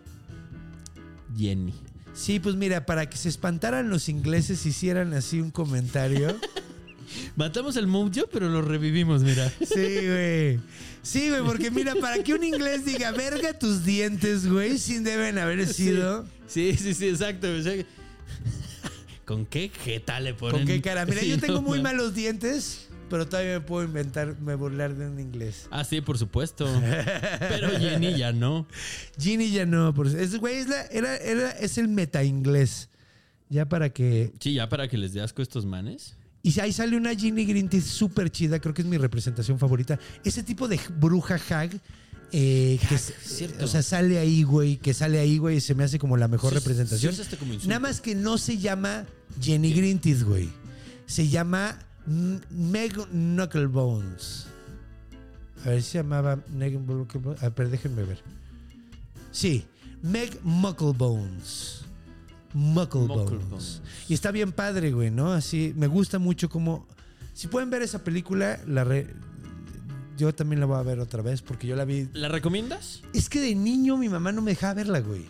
Speaker 2: Jenny?
Speaker 3: Sí, pues mira, para que se espantaran los ingleses, hicieran así un comentario.
Speaker 2: Matamos al Mojo, pero lo revivimos, mira.
Speaker 3: Sí, güey. Sí, güey, porque mira, para que un inglés diga, verga tus dientes, güey, sí deben haber sido...
Speaker 2: Sí, sí, sí, exacto. O sea, ¿con qué jeta le ponen?
Speaker 3: ¿Con qué cara? Mira,
Speaker 2: Sí,
Speaker 3: yo tengo
Speaker 2: no
Speaker 3: muy
Speaker 2: mames.
Speaker 3: malos dientes, pero todavía me puedo inventar, me burlar de un inglés.
Speaker 2: Ah, sí, por supuesto. Pero Jenny ya no.
Speaker 3: Ginny ya no, por es, güey, es, la- era, era, es el meta inglés. Ya para que...
Speaker 2: Sí, ya para que les dé asco a estos manes.
Speaker 3: Y ahí sale una Ginny Greenteeth súper chida, creo que es mi representación favorita. Ese tipo de bruja hag, eh, que es-
Speaker 2: cierto.
Speaker 3: o sea, sale ahí, güey, que sale ahí, güey, y se me hace como la mejor
Speaker 2: Sí,
Speaker 3: representación.
Speaker 2: sí, es hasta como insulto.
Speaker 3: Nada más que no se llama Jenny Greenteeth, güey. Se llama M- Meg Knucklebones. A ver si se llamaba Meg Knucklebones. A ver, déjenme ver. Sí, Meg Mucklebones. Mucklebones.
Speaker 2: Mucklebones.
Speaker 3: Y está bien padre, güey, ¿no? Así, me gusta mucho cómo... Si pueden ver esa película, la re- yo también la voy a ver otra vez porque yo la vi.
Speaker 2: ¿La recomiendas?
Speaker 3: Es que de niño mi mamá no me dejaba verla, güey.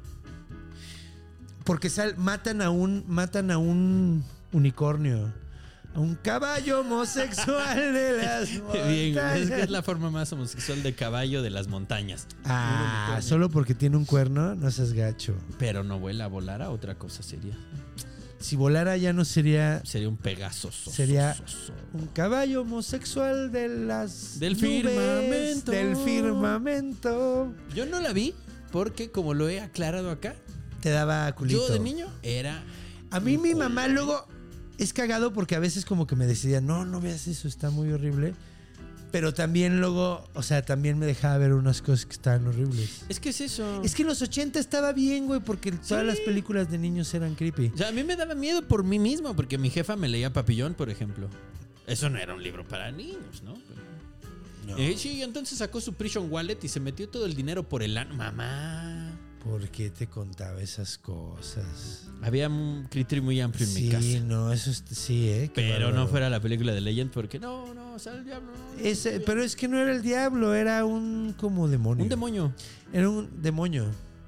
Speaker 3: Porque sal, matan a un matan a un unicornio, a un caballo homosexual de las montañas.
Speaker 2: Bien, es que es la forma más homosexual de caballo de las montañas.
Speaker 3: Ah, solo porque tiene un cuerno, no seas gacho.
Speaker 2: Pero no vuela, volara, otra cosa sería.
Speaker 3: Si volara ya no sería
Speaker 2: Sería un Pegaso.
Speaker 3: Sería un caballo homosexual de las
Speaker 2: Del
Speaker 3: nubes,
Speaker 2: firmamento.
Speaker 3: del firmamento.
Speaker 2: Yo no la vi porque, como lo he aclarado acá,
Speaker 3: Te daba culito.
Speaker 2: yo de niño era...
Speaker 3: A mí
Speaker 2: un
Speaker 3: mi
Speaker 2: culo.
Speaker 3: mamá luego es cagado porque a veces como que me decía, no, no veas eso, está muy horrible. Pero también luego, o sea, también me dejaba ver unas cosas que estaban horribles.
Speaker 2: Es que es eso.
Speaker 3: Es que en los ochenta estaba bien, güey, porque todas las películas de niños eran creepy.
Speaker 2: O sea, a mí me daba miedo por mí mismo, porque mi jefa me leía Papillón, por ejemplo. Eso no era un libro para niños, ¿no? Pero...
Speaker 3: No.
Speaker 2: Eh, sí, entonces sacó su Prison Wallet y se metió todo el dinero por el ano. Mamá.
Speaker 3: ¿Por qué te contaba esas cosas?
Speaker 2: Había un criterio muy amplio en
Speaker 3: Sí,
Speaker 2: mi casa.
Speaker 3: no, eso es, sí, ¿eh? Qué
Speaker 2: Pero
Speaker 3: bárbaro.
Speaker 2: no fuera la película de Legend, porque no, no, sale el diablo. No,
Speaker 3: Ese, pero es que no era el diablo, era un como demonio.
Speaker 2: un demonio.
Speaker 3: Era un demonio.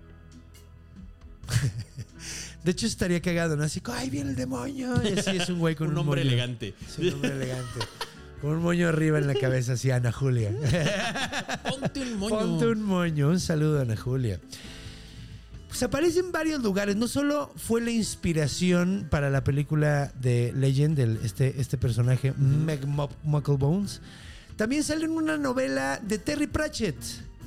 Speaker 3: De hecho estaría cagado, ¿no? Así, ¡ay, viene el demonio! Y así es un güey con un,
Speaker 2: un hombre
Speaker 3: moño.
Speaker 2: elegante.
Speaker 3: Sí, un hombre elegante. Con un moño arriba en la cabeza, así, Ana Julia.
Speaker 2: Ponte un moño.
Speaker 3: Ponte un moño. Un saludo a Ana Julia. Pues aparece en varios lugares. No solo fue la inspiración para la película de Legend, del, este, este personaje, Meg Mo- Mucklebones. También sale en una novela de Terry Pratchett.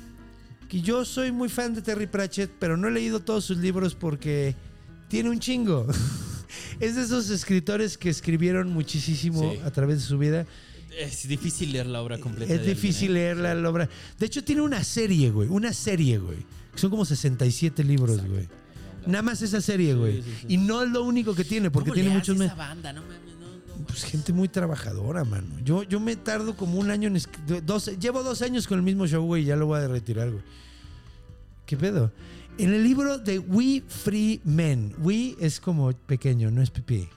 Speaker 3: Que yo soy muy fan de Terry Pratchett, pero no he leído todos sus libros porque tiene un chingo. Es de esos escritores que escribieron muchísimo
Speaker 2: Sí.
Speaker 3: a través de su vida.
Speaker 2: Es difícil leer la obra completa.
Speaker 3: Es
Speaker 2: de
Speaker 3: difícil
Speaker 2: alguien, ¿eh?
Speaker 3: leer la obra. De hecho, tiene una serie, güey. Una serie, güey. Son como sesenta y siete libros, güey. Nada más esa serie, güey.
Speaker 2: sí, sí.
Speaker 3: Y no es lo único que tiene, porque
Speaker 2: ¿Cómo
Speaker 3: tiene
Speaker 2: le
Speaker 3: muchos...
Speaker 2: hace
Speaker 3: me-
Speaker 2: esa banda? No mames, no, no.
Speaker 3: Pues gente muy trabajadora, mano. Yo, yo me tardo como un año en... esc- Dos, llevo dos años con el mismo show, güey, y ya lo voy a retirar, güey. ¿Qué pedo? En el libro de We Free Men, We es como pequeño, no es pipí.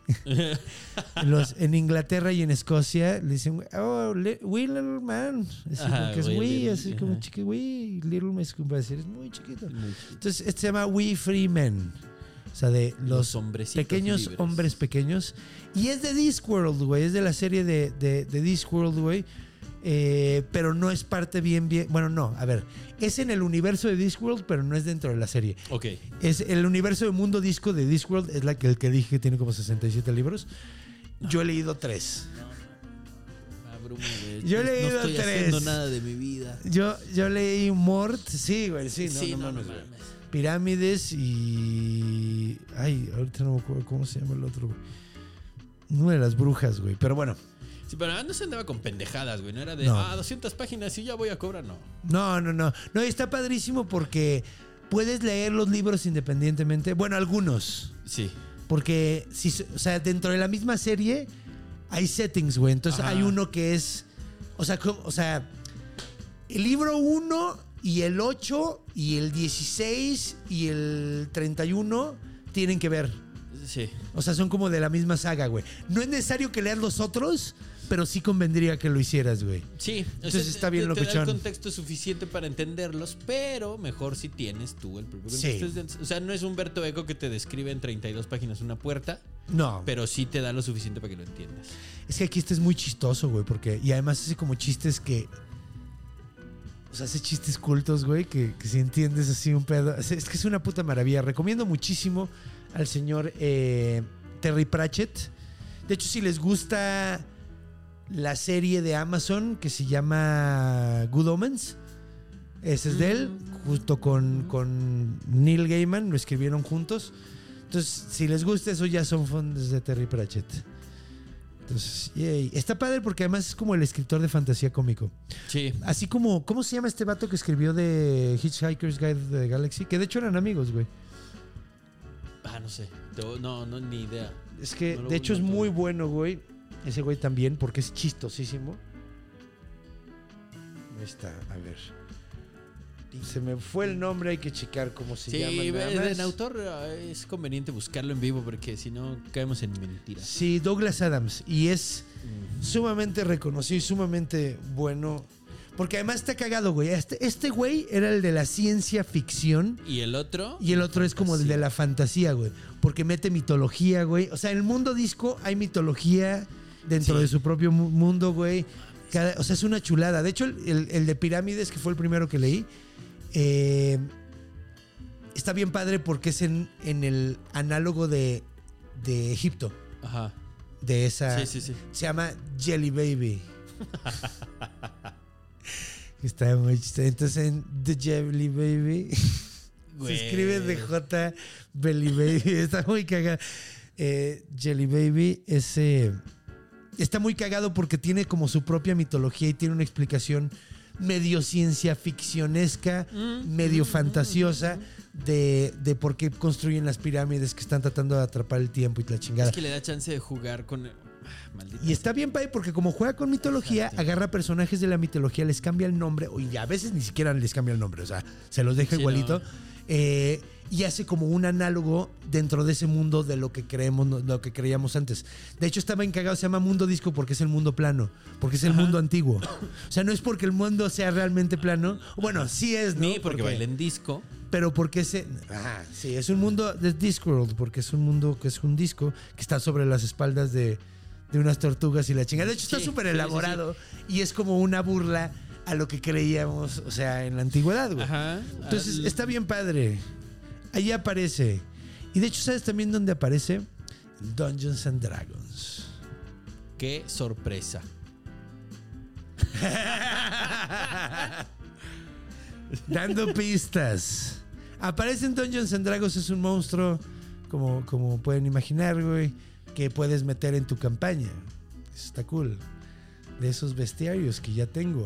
Speaker 3: Los, en Inglaterra y en Escocia le dicen, oh, li- we little man. Así
Speaker 2: Ajá,
Speaker 3: como que es
Speaker 2: we
Speaker 3: we,
Speaker 2: little,
Speaker 3: así como
Speaker 2: ajá.
Speaker 3: chiqui, we. Little es como decir, es muy chiquito.
Speaker 2: Muy chiquito.
Speaker 3: Entonces, este se llama We Free Men. O sea, de los,
Speaker 2: Los hombrecitos
Speaker 3: pequeños
Speaker 2: libres.
Speaker 3: hombres pequeños. Y es de Discworld, güey. Es de la serie de, de, de Discworld, güey. Eh, pero no es parte bien, bien. Bueno, no, a ver. Es en el universo de Discworld, pero no es dentro de la serie.
Speaker 2: Ok.
Speaker 3: Es el universo de Mundo Disco de Discworld. Es la que, el que dije que tiene como sesenta y siete libros. Yo he leído tres.
Speaker 2: Abruma, güey.
Speaker 3: Yo he
Speaker 2: No-
Speaker 3: leído
Speaker 2: No estoy
Speaker 3: tres.
Speaker 2: haciendo nada de mi vida.
Speaker 3: Yo, yo leí Mort. Sí, güey, sí, no,
Speaker 2: Sí,
Speaker 3: no,
Speaker 2: no, no
Speaker 3: mames, güey.
Speaker 2: mames.
Speaker 3: Pirámides y... Ay, ahorita no me acuerdo cómo se llama el otro, güey. Una de las brujas, güey. Pero bueno.
Speaker 2: Sí, pero no se andaba con pendejadas, güey. No era de,
Speaker 3: No.
Speaker 2: ah, doscientas páginas y ya voy a cobrar, no.
Speaker 3: No, no, no. No, y está padrísimo porque puedes leer los libros independientemente. Bueno, algunos.
Speaker 2: Sí.
Speaker 3: Porque, si, o sea, dentro de la misma serie hay settings, güey. Entonces
Speaker 2: Ajá.
Speaker 3: hay uno que es... O sea, como- o sea el libro uno y el ocho y el dieciséis y el treinta y uno tienen que ver.
Speaker 2: Sí.
Speaker 3: O sea, son como de la misma saga, güey. No es necesario que leas los otros, pero sí convendría que lo hicieras, güey.
Speaker 2: Sí. o
Speaker 3: Entonces
Speaker 2: sea,
Speaker 3: está bien
Speaker 2: te, te da
Speaker 3: locochón.
Speaker 2: el contexto suficiente para entenderlos, pero mejor si tienes tú el propio
Speaker 3: Sí.
Speaker 2: contexto. O sea, no es Humberto Eco que te describe en treinta y dos páginas una puerta,
Speaker 3: No,
Speaker 2: pero sí te da lo suficiente para que lo entiendas.
Speaker 3: es que aquí este es muy chistoso, güey, porque... Y además hace como chistes que... O sea, hace chistes cultos, güey, que, que si entiendes así un pedo... Es, es que es una puta maravilla. Recomiendo muchísimo al señor eh, Terry Pratchett. De hecho, si les gusta la serie de Amazon que se llama Good Omens, ese es de él, justo con, con Neil Gaiman, lo escribieron juntos. Entonces, si les gusta eso, ya son fans de Terry Pratchett. Entonces, yay. Está padre porque además es como el escritor de fantasía cómico.
Speaker 2: Sí.
Speaker 3: Así como, ¿cómo se llama este vato que escribió de Hitchhiker's Guide to the Galaxy? Que de hecho eran amigos, güey.
Speaker 2: Ah, no sé. Te- No, no, ni idea.
Speaker 3: Es que
Speaker 2: No lo
Speaker 3: de hecho es
Speaker 2: noto.
Speaker 3: muy bueno, güey. Ese güey también, porque es chistosísimo. Ahí está, a ver. Se me fue el nombre, hay que checar cómo se
Speaker 2: Sí,
Speaker 3: llama. nada más.
Speaker 2: en autor eh, es conveniente buscarlo en vivo porque si no caemos en mentiras.
Speaker 3: Sí, Douglas Adams. Y es sumamente reconocido y sumamente bueno. Porque además está cagado, güey. Este, este güey era el de la ciencia ficción.
Speaker 2: ¿Y el otro?
Speaker 3: Y el otro es como el de la fantasía, güey. Porque mete mitología, güey. O sea, en el mundo disco hay mitología dentro
Speaker 2: Sí.
Speaker 3: de su propio mu- mundo, güey. Cada- o sea, es una chulada. De hecho, el, el- el de Pirámides, que fue el primero que leí, eh, está bien padre porque es en, en el análogo de, de Egipto.
Speaker 2: Ajá.
Speaker 3: De esa.
Speaker 2: Sí, sí, sí.
Speaker 3: Se llama Jelly Baby. Está muy chistoso. Entonces en The Jelly Baby
Speaker 2: Güey.
Speaker 3: se escribe de J Belly Baby. Está muy cagado. Eh, Jelly Baby es, eh, está muy cagado porque tiene como su propia mitología y tiene una explicación medio ciencia ficcionesca,
Speaker 2: Mm,
Speaker 3: medio
Speaker 2: mm,
Speaker 3: fantasiosa de, de por qué construyen las pirámides que están tratando de atrapar el tiempo y la chingada.
Speaker 2: Es que le da chance de jugar con... Ah, maldita
Speaker 3: Y está bien padre porque como juega con mitología,
Speaker 2: Exacto.
Speaker 3: agarra personajes de la mitología, les cambia el nombre, y a veces ni siquiera les cambia el nombre, o sea, se los deja
Speaker 2: Sí,
Speaker 3: igualito.
Speaker 2: no.
Speaker 3: eh, y hace como un análogo dentro de ese mundo de lo que creemos, no- lo que creíamos antes. De hecho, estaba encagado, se llama mundo disco porque es el mundo plano, porque es el
Speaker 2: Ajá.
Speaker 3: mundo antiguo. O sea, no es porque el mundo sea realmente plano. Bueno, sí es, ¿no?
Speaker 2: Ni porque baila en disco.
Speaker 3: Pero porque ese. Ajá, sí, es un mundo de Discworld, porque es un mundo que es un disco que está sobre las espaldas de, de unas tortugas y la chingada. De hecho, está
Speaker 2: Sí,
Speaker 3: súper
Speaker 2: sí, sí,
Speaker 3: elaborado y es como una burla a lo que creíamos, o sea, en la antigüedad, güey.
Speaker 2: Ajá.
Speaker 3: Entonces,
Speaker 2: Al-
Speaker 3: está bien padre. Ahí aparece. Y de hecho, ¿sabes también dónde aparece? Dungeons and Dragons.
Speaker 2: Qué sorpresa.
Speaker 3: Dando pistas. Aparece en Dungeons and Dragons, es un monstruo, como, como pueden imaginar, güey, que puedes meter en tu campaña. Eso está cool. De esos bestiarios que ya tengo.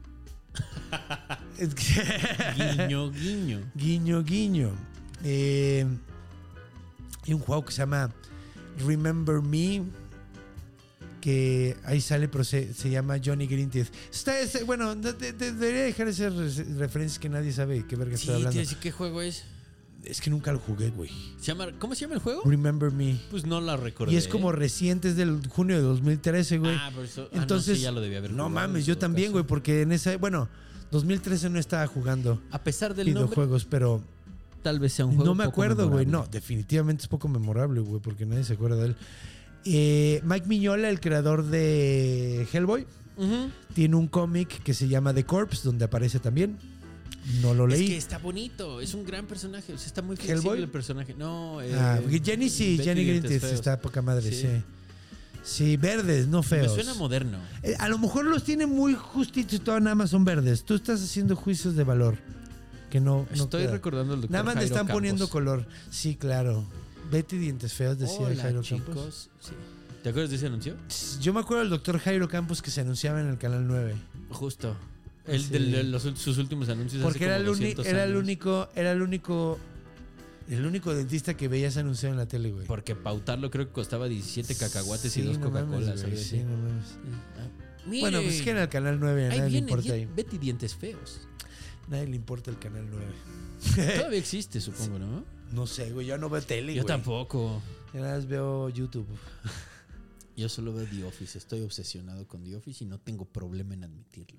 Speaker 3: Es que-
Speaker 2: Guiño, guiño.
Speaker 3: guiño, guiño. Eh, hay un juego que se llama Remember Me, que ahí sale, pero se, se llama Johnny Greenteeth. Está, ese- bueno, de- de- de- debería dejar esas re- referencias que nadie sabe qué verga
Speaker 2: Sí,
Speaker 3: estoy hablando.
Speaker 2: te decir qué juego es.
Speaker 3: Es que nunca lo jugué, güey.
Speaker 2: Se llama, ¿cómo se llama el juego?
Speaker 3: Remember Me.
Speaker 2: Pues no la recordé.
Speaker 3: Y es como reciente, es del junio de dos mil trece, güey.
Speaker 2: Ah, por eso. ah,
Speaker 3: Entonces,
Speaker 2: no, sí, ya lo debía haber
Speaker 3: no
Speaker 2: jugado,
Speaker 3: mames,
Speaker 2: en
Speaker 3: yo
Speaker 2: todo
Speaker 3: también,
Speaker 2: caso.
Speaker 3: güey, porque en esa, bueno, dos mil trece no estaba jugando
Speaker 2: A pesar del nombre,
Speaker 3: videojuegos, pero
Speaker 2: tal vez sea un juego
Speaker 3: no me
Speaker 2: poco
Speaker 3: acuerdo, güey.
Speaker 2: memorable.
Speaker 3: No, definitivamente es poco memorable, güey, porque nadie se acuerda de él. Eh, Mike Mignola, el creador de Hellboy,
Speaker 2: Ujú.
Speaker 3: tiene un cómic que se llama The Corpse, donde aparece también. No lo
Speaker 2: Es
Speaker 3: leí.
Speaker 2: que está bonito, es un gran personaje, o sea, está muy flexible
Speaker 3: ¿Hellboy?
Speaker 2: el personaje. No, eh,
Speaker 3: Ah, Jenny sí,
Speaker 2: Betty
Speaker 3: Jenny
Speaker 2: Dientes
Speaker 3: Greenteeth
Speaker 2: Feos.
Speaker 3: está poca madre, sí.
Speaker 2: Sí.
Speaker 3: Sí, verdes, no
Speaker 2: Me
Speaker 3: feos.
Speaker 2: suena moderno.
Speaker 3: Eh, a lo mejor los tiene muy justitos y todo, nada más son verdes. Tú estás haciendo juicios de valor. Que no. no
Speaker 2: Estoy
Speaker 3: queda.
Speaker 2: recordando al doctor
Speaker 3: Nada más le
Speaker 2: Jairo
Speaker 3: están
Speaker 2: Campos.
Speaker 3: poniendo color. Sí, claro. Betty Dientes Feos, decía
Speaker 2: Hola,
Speaker 3: Jairo
Speaker 2: chicos.
Speaker 3: Campos.
Speaker 2: Sí. ¿Te acuerdas de ese anuncio?
Speaker 3: Yo me acuerdo del doctor Jairo Campos que se anunciaba en el canal nueve.
Speaker 2: Justo. El
Speaker 3: Sí.
Speaker 2: de los, sus últimos anuncios
Speaker 3: Porque
Speaker 2: hace
Speaker 3: era,
Speaker 2: como
Speaker 3: el, uni-
Speaker 2: doscientos
Speaker 3: era el
Speaker 2: años.
Speaker 3: único, era el único, el único dentista que veías anunciado en la tele, güey.
Speaker 2: Porque pautarlo creo que costaba diecisiete cacahuates
Speaker 3: Sí,
Speaker 2: y dos
Speaker 3: no mames,
Speaker 2: Coca-Colas.
Speaker 3: güey,
Speaker 2: algo
Speaker 3: sí,
Speaker 2: así.
Speaker 3: no mames.
Speaker 2: Ah, mire,
Speaker 3: Bueno, pues es que en el canal nueve a
Speaker 2: ahí
Speaker 3: nadie le
Speaker 2: viene
Speaker 3: importa
Speaker 2: Die-
Speaker 3: ahí.
Speaker 2: Betty Dientes Feos.
Speaker 3: Nadie le importa el canal nueve.
Speaker 2: Todavía existe, supongo, ¿no?
Speaker 3: No sé, güey, yo no veo tele,
Speaker 2: Yo
Speaker 3: güey.
Speaker 2: tampoco.
Speaker 3: Yo nada más veo YouTube.
Speaker 2: Yo solo veo The Office. Estoy obsesionado con The Office y no tengo problema en admitirlo.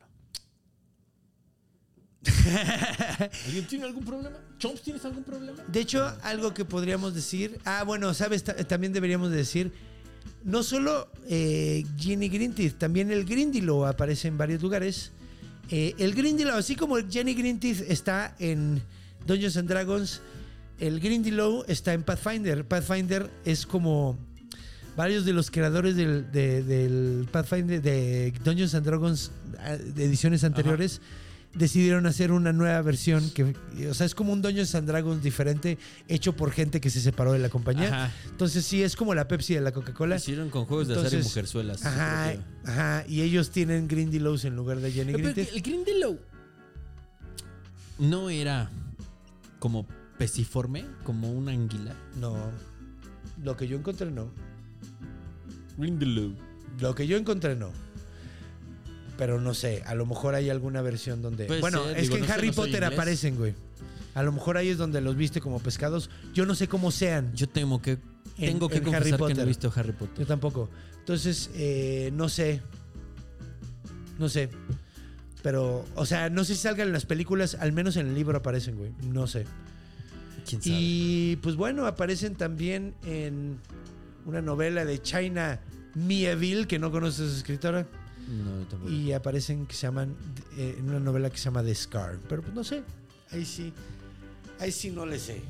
Speaker 2: ¿Alguien tiene algún problema? ¿Chomps, tienes algún problema?
Speaker 3: De hecho, algo que podríamos decir. Ah, bueno, sabes, Ta- también deberíamos de decir. No solo eh, Jenny Greenteeth, también el Grindylow aparece en varios lugares. Eh, el Grindylow, así como el Jenny Greenteeth está en Dungeons and Dragons, el Grindylow está en Pathfinder. Pathfinder es como varios de los creadores del, de- del Pathfinder, de Dungeons and Dragons, ah, de ediciones anteriores, decidieron hacer una nueva versión que, o sea, es como un Dungeons and Dragons diferente, hecho por gente que se separó de la compañía.
Speaker 2: Ajá.
Speaker 3: Entonces sí, es como la Pepsi de la Coca-Cola.
Speaker 2: Hicieron con juegos de azar y
Speaker 3: Entonces,
Speaker 2: mujerzuelas.
Speaker 3: Ajá,
Speaker 2: Su propio.
Speaker 3: ajá, y ellos tienen Grindylows en lugar de Jenny
Speaker 2: Eh, pero
Speaker 3: Greenteeth.
Speaker 2: el Grindylow no era como pesiforme, como una anguila.
Speaker 3: No, lo que yo encontré no.
Speaker 2: Grindylow.
Speaker 3: Lo que yo encontré no. pero no sé, a lo mejor hay alguna versión donde...
Speaker 2: Puede
Speaker 3: bueno,
Speaker 2: ser,
Speaker 3: es
Speaker 2: digo,
Speaker 3: que en
Speaker 2: no sé,
Speaker 3: Harry
Speaker 2: no soy
Speaker 3: Potter
Speaker 2: inglés.
Speaker 3: aparecen, güey. A lo mejor ahí es donde los viste como pescados. Yo no sé cómo sean.
Speaker 2: Yo temo que,
Speaker 3: En-
Speaker 2: tengo que
Speaker 3: en Harry
Speaker 2: confesar que no he
Speaker 3: Potter.
Speaker 2: visto Harry Potter.
Speaker 3: Yo tampoco. Entonces, eh, no sé. No sé. Pero, o sea, no sé si salgan en las películas, al menos en el libro aparecen, güey. No sé.
Speaker 2: ¿Quién sabe?
Speaker 3: Y pues bueno, aparecen también en una novela de China Mieville, que no conoces a su escritora.
Speaker 2: No, yo tampoco.
Speaker 3: Y aparecen que se llaman, eh, en una novela que se llama The Scar. Pero pues no sé. Ahí sí. Ahí sí no le sé.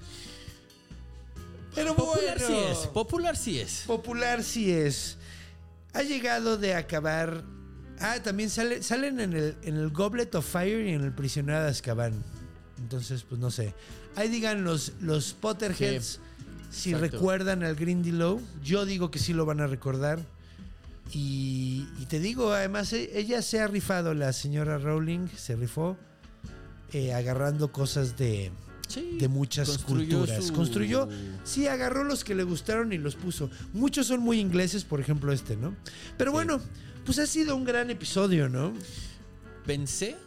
Speaker 3: Pero
Speaker 2: Popular
Speaker 3: bueno.
Speaker 2: sí es. Popular sí es.
Speaker 3: Popular sí es. Ha llegado de acabar. Ah, también sale, salen en el, en el Goblet of Fire y en el Prisionero de Azkaban. Entonces, pues no sé. Ahí digan los, los Potterheads si
Speaker 2: exacto.
Speaker 3: recuerdan al Grindylow. Yo digo que sí lo van a recordar. Y, y te digo, además, e- ella se ha rifado, la señora Rowling se rifó eh, agarrando cosas de,
Speaker 2: Sí,
Speaker 3: de muchas
Speaker 2: construyó
Speaker 3: culturas.
Speaker 2: su-
Speaker 3: Construyó, sí, agarró los que le gustaron y los puso. Muchos son muy ingleses, por ejemplo este, ¿no? Pero
Speaker 2: Sí.
Speaker 3: bueno, pues ha sido un gran episodio, ¿no?
Speaker 2: Pensé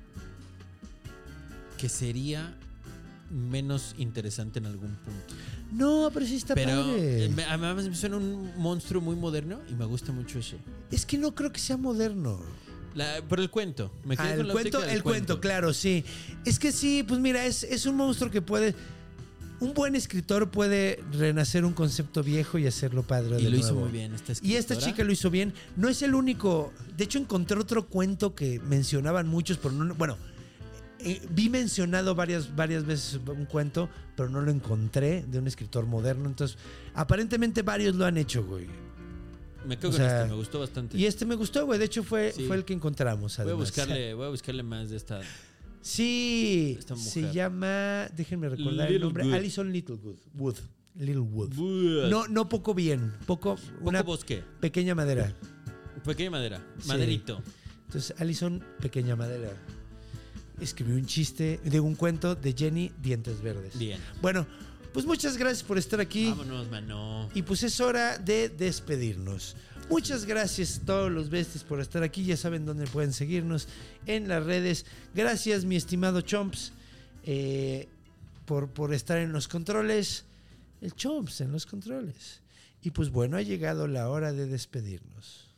Speaker 2: que sería menos interesante en algún punto.
Speaker 3: No, pero sí está
Speaker 2: Pero
Speaker 3: padre.
Speaker 2: eh, me- además me suena un monstruo muy moderno y me gusta mucho eso.
Speaker 3: Es que no creo que sea moderno.
Speaker 2: La, pero el cuento. Me quedé
Speaker 3: Ah,
Speaker 2: con
Speaker 3: el
Speaker 2: la
Speaker 3: cuento,
Speaker 2: óptica del
Speaker 3: el cuento, claro, sí. Es que sí, pues mira, es, es un monstruo que puede... Un buen escritor puede renacer un concepto viejo y hacerlo padre de
Speaker 2: Y lo hizo
Speaker 3: nuevo.
Speaker 2: muy bien esta
Speaker 3: Y esta
Speaker 2: escritora.
Speaker 3: chica lo hizo bien. No es el único. De hecho, encontré otro cuento que mencionaban muchos, pero no. Bueno, eh, vi mencionado varias, varias veces un cuento, pero no lo encontré de un escritor moderno. Entonces, aparentemente varios lo han hecho, güey.
Speaker 2: Me quedo
Speaker 3: o
Speaker 2: con
Speaker 3: sea,
Speaker 2: este, me gustó bastante.
Speaker 3: Y este me gustó, güey. De hecho, fue,
Speaker 2: Sí.
Speaker 3: fue el que encontramos.
Speaker 2: voy, a
Speaker 3: Además.
Speaker 2: buscarle, voy a buscarle más de esta.
Speaker 3: Sí,
Speaker 2: Esta mujer.
Speaker 3: se llama. Déjenme recordar el
Speaker 2: Little
Speaker 3: nombre.
Speaker 2: Good.
Speaker 3: Alison Littlewood. Wood. Littlewood.
Speaker 2: Buah.
Speaker 3: No, no poco bien. Poco.
Speaker 2: Poco
Speaker 3: Una
Speaker 2: bosque.
Speaker 3: pequeña madera.
Speaker 2: Pequeña madera.
Speaker 3: Sí.
Speaker 2: Maderito.
Speaker 3: Entonces, Alison, pequeña madera, escribió un chiste, de un cuento de Jenny, Dientes Verdes.
Speaker 2: Bien.
Speaker 3: Bueno, pues muchas gracias por estar aquí.
Speaker 2: Vámonos, mano.
Speaker 3: Y pues es hora de despedirnos. Muchas gracias a todos los besties por estar aquí. Ya saben dónde pueden seguirnos en las redes. Gracias, mi estimado Chomps, eh, por, por estar en los controles. El Chomps en los controles. Y pues bueno, ha llegado la hora de despedirnos.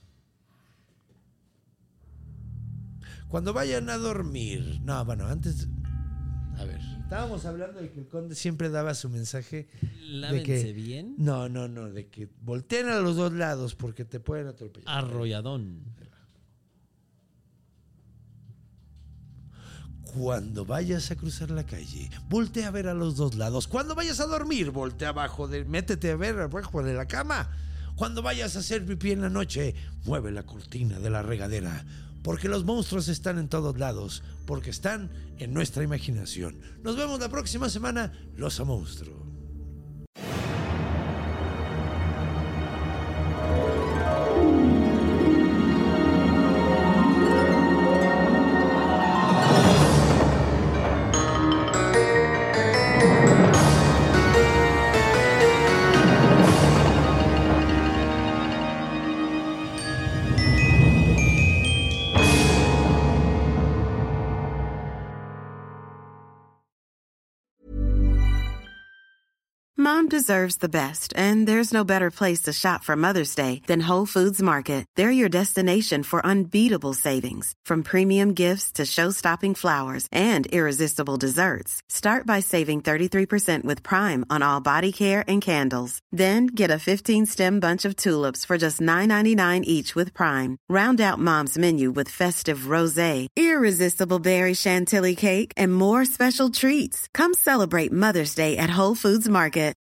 Speaker 3: Cuando vayan a dormir. No, bueno, antes. A ver. Estábamos hablando de que el conde siempre daba su mensaje. De
Speaker 2: Lávense
Speaker 3: que,
Speaker 2: bien.
Speaker 3: No, no, no. De que volteen a los dos lados porque te pueden atropellar.
Speaker 2: Arrolladón.
Speaker 3: Cuando vayas a cruzar la calle, voltea a ver a los dos lados. Cuando vayas a dormir, voltea abajo de, métete a ver abajo de la cama. Cuando vayas a hacer pipí en la noche, mueve la cortina de la regadera. Porque los monstruos están en todos lados, porque están en nuestra imaginación. Nos vemos la próxima semana, Los a Monstruo.
Speaker 5: Mom deserves the best, and there's no better place to shop for Mother's Day than Whole Foods Market. They're your destination for unbeatable savings, from premium gifts to show-stopping flowers and irresistible desserts. Start by saving thirty-three percent with Prime on all body care and candles. Then get a fifteen-stem bunch of tulips for just nine ninety-nine each with Prime. Round out Mom's menu with festive rosé, irresistible berry chantilly cake, and more special treats. Come celebrate Mother's Day at Whole Foods Market.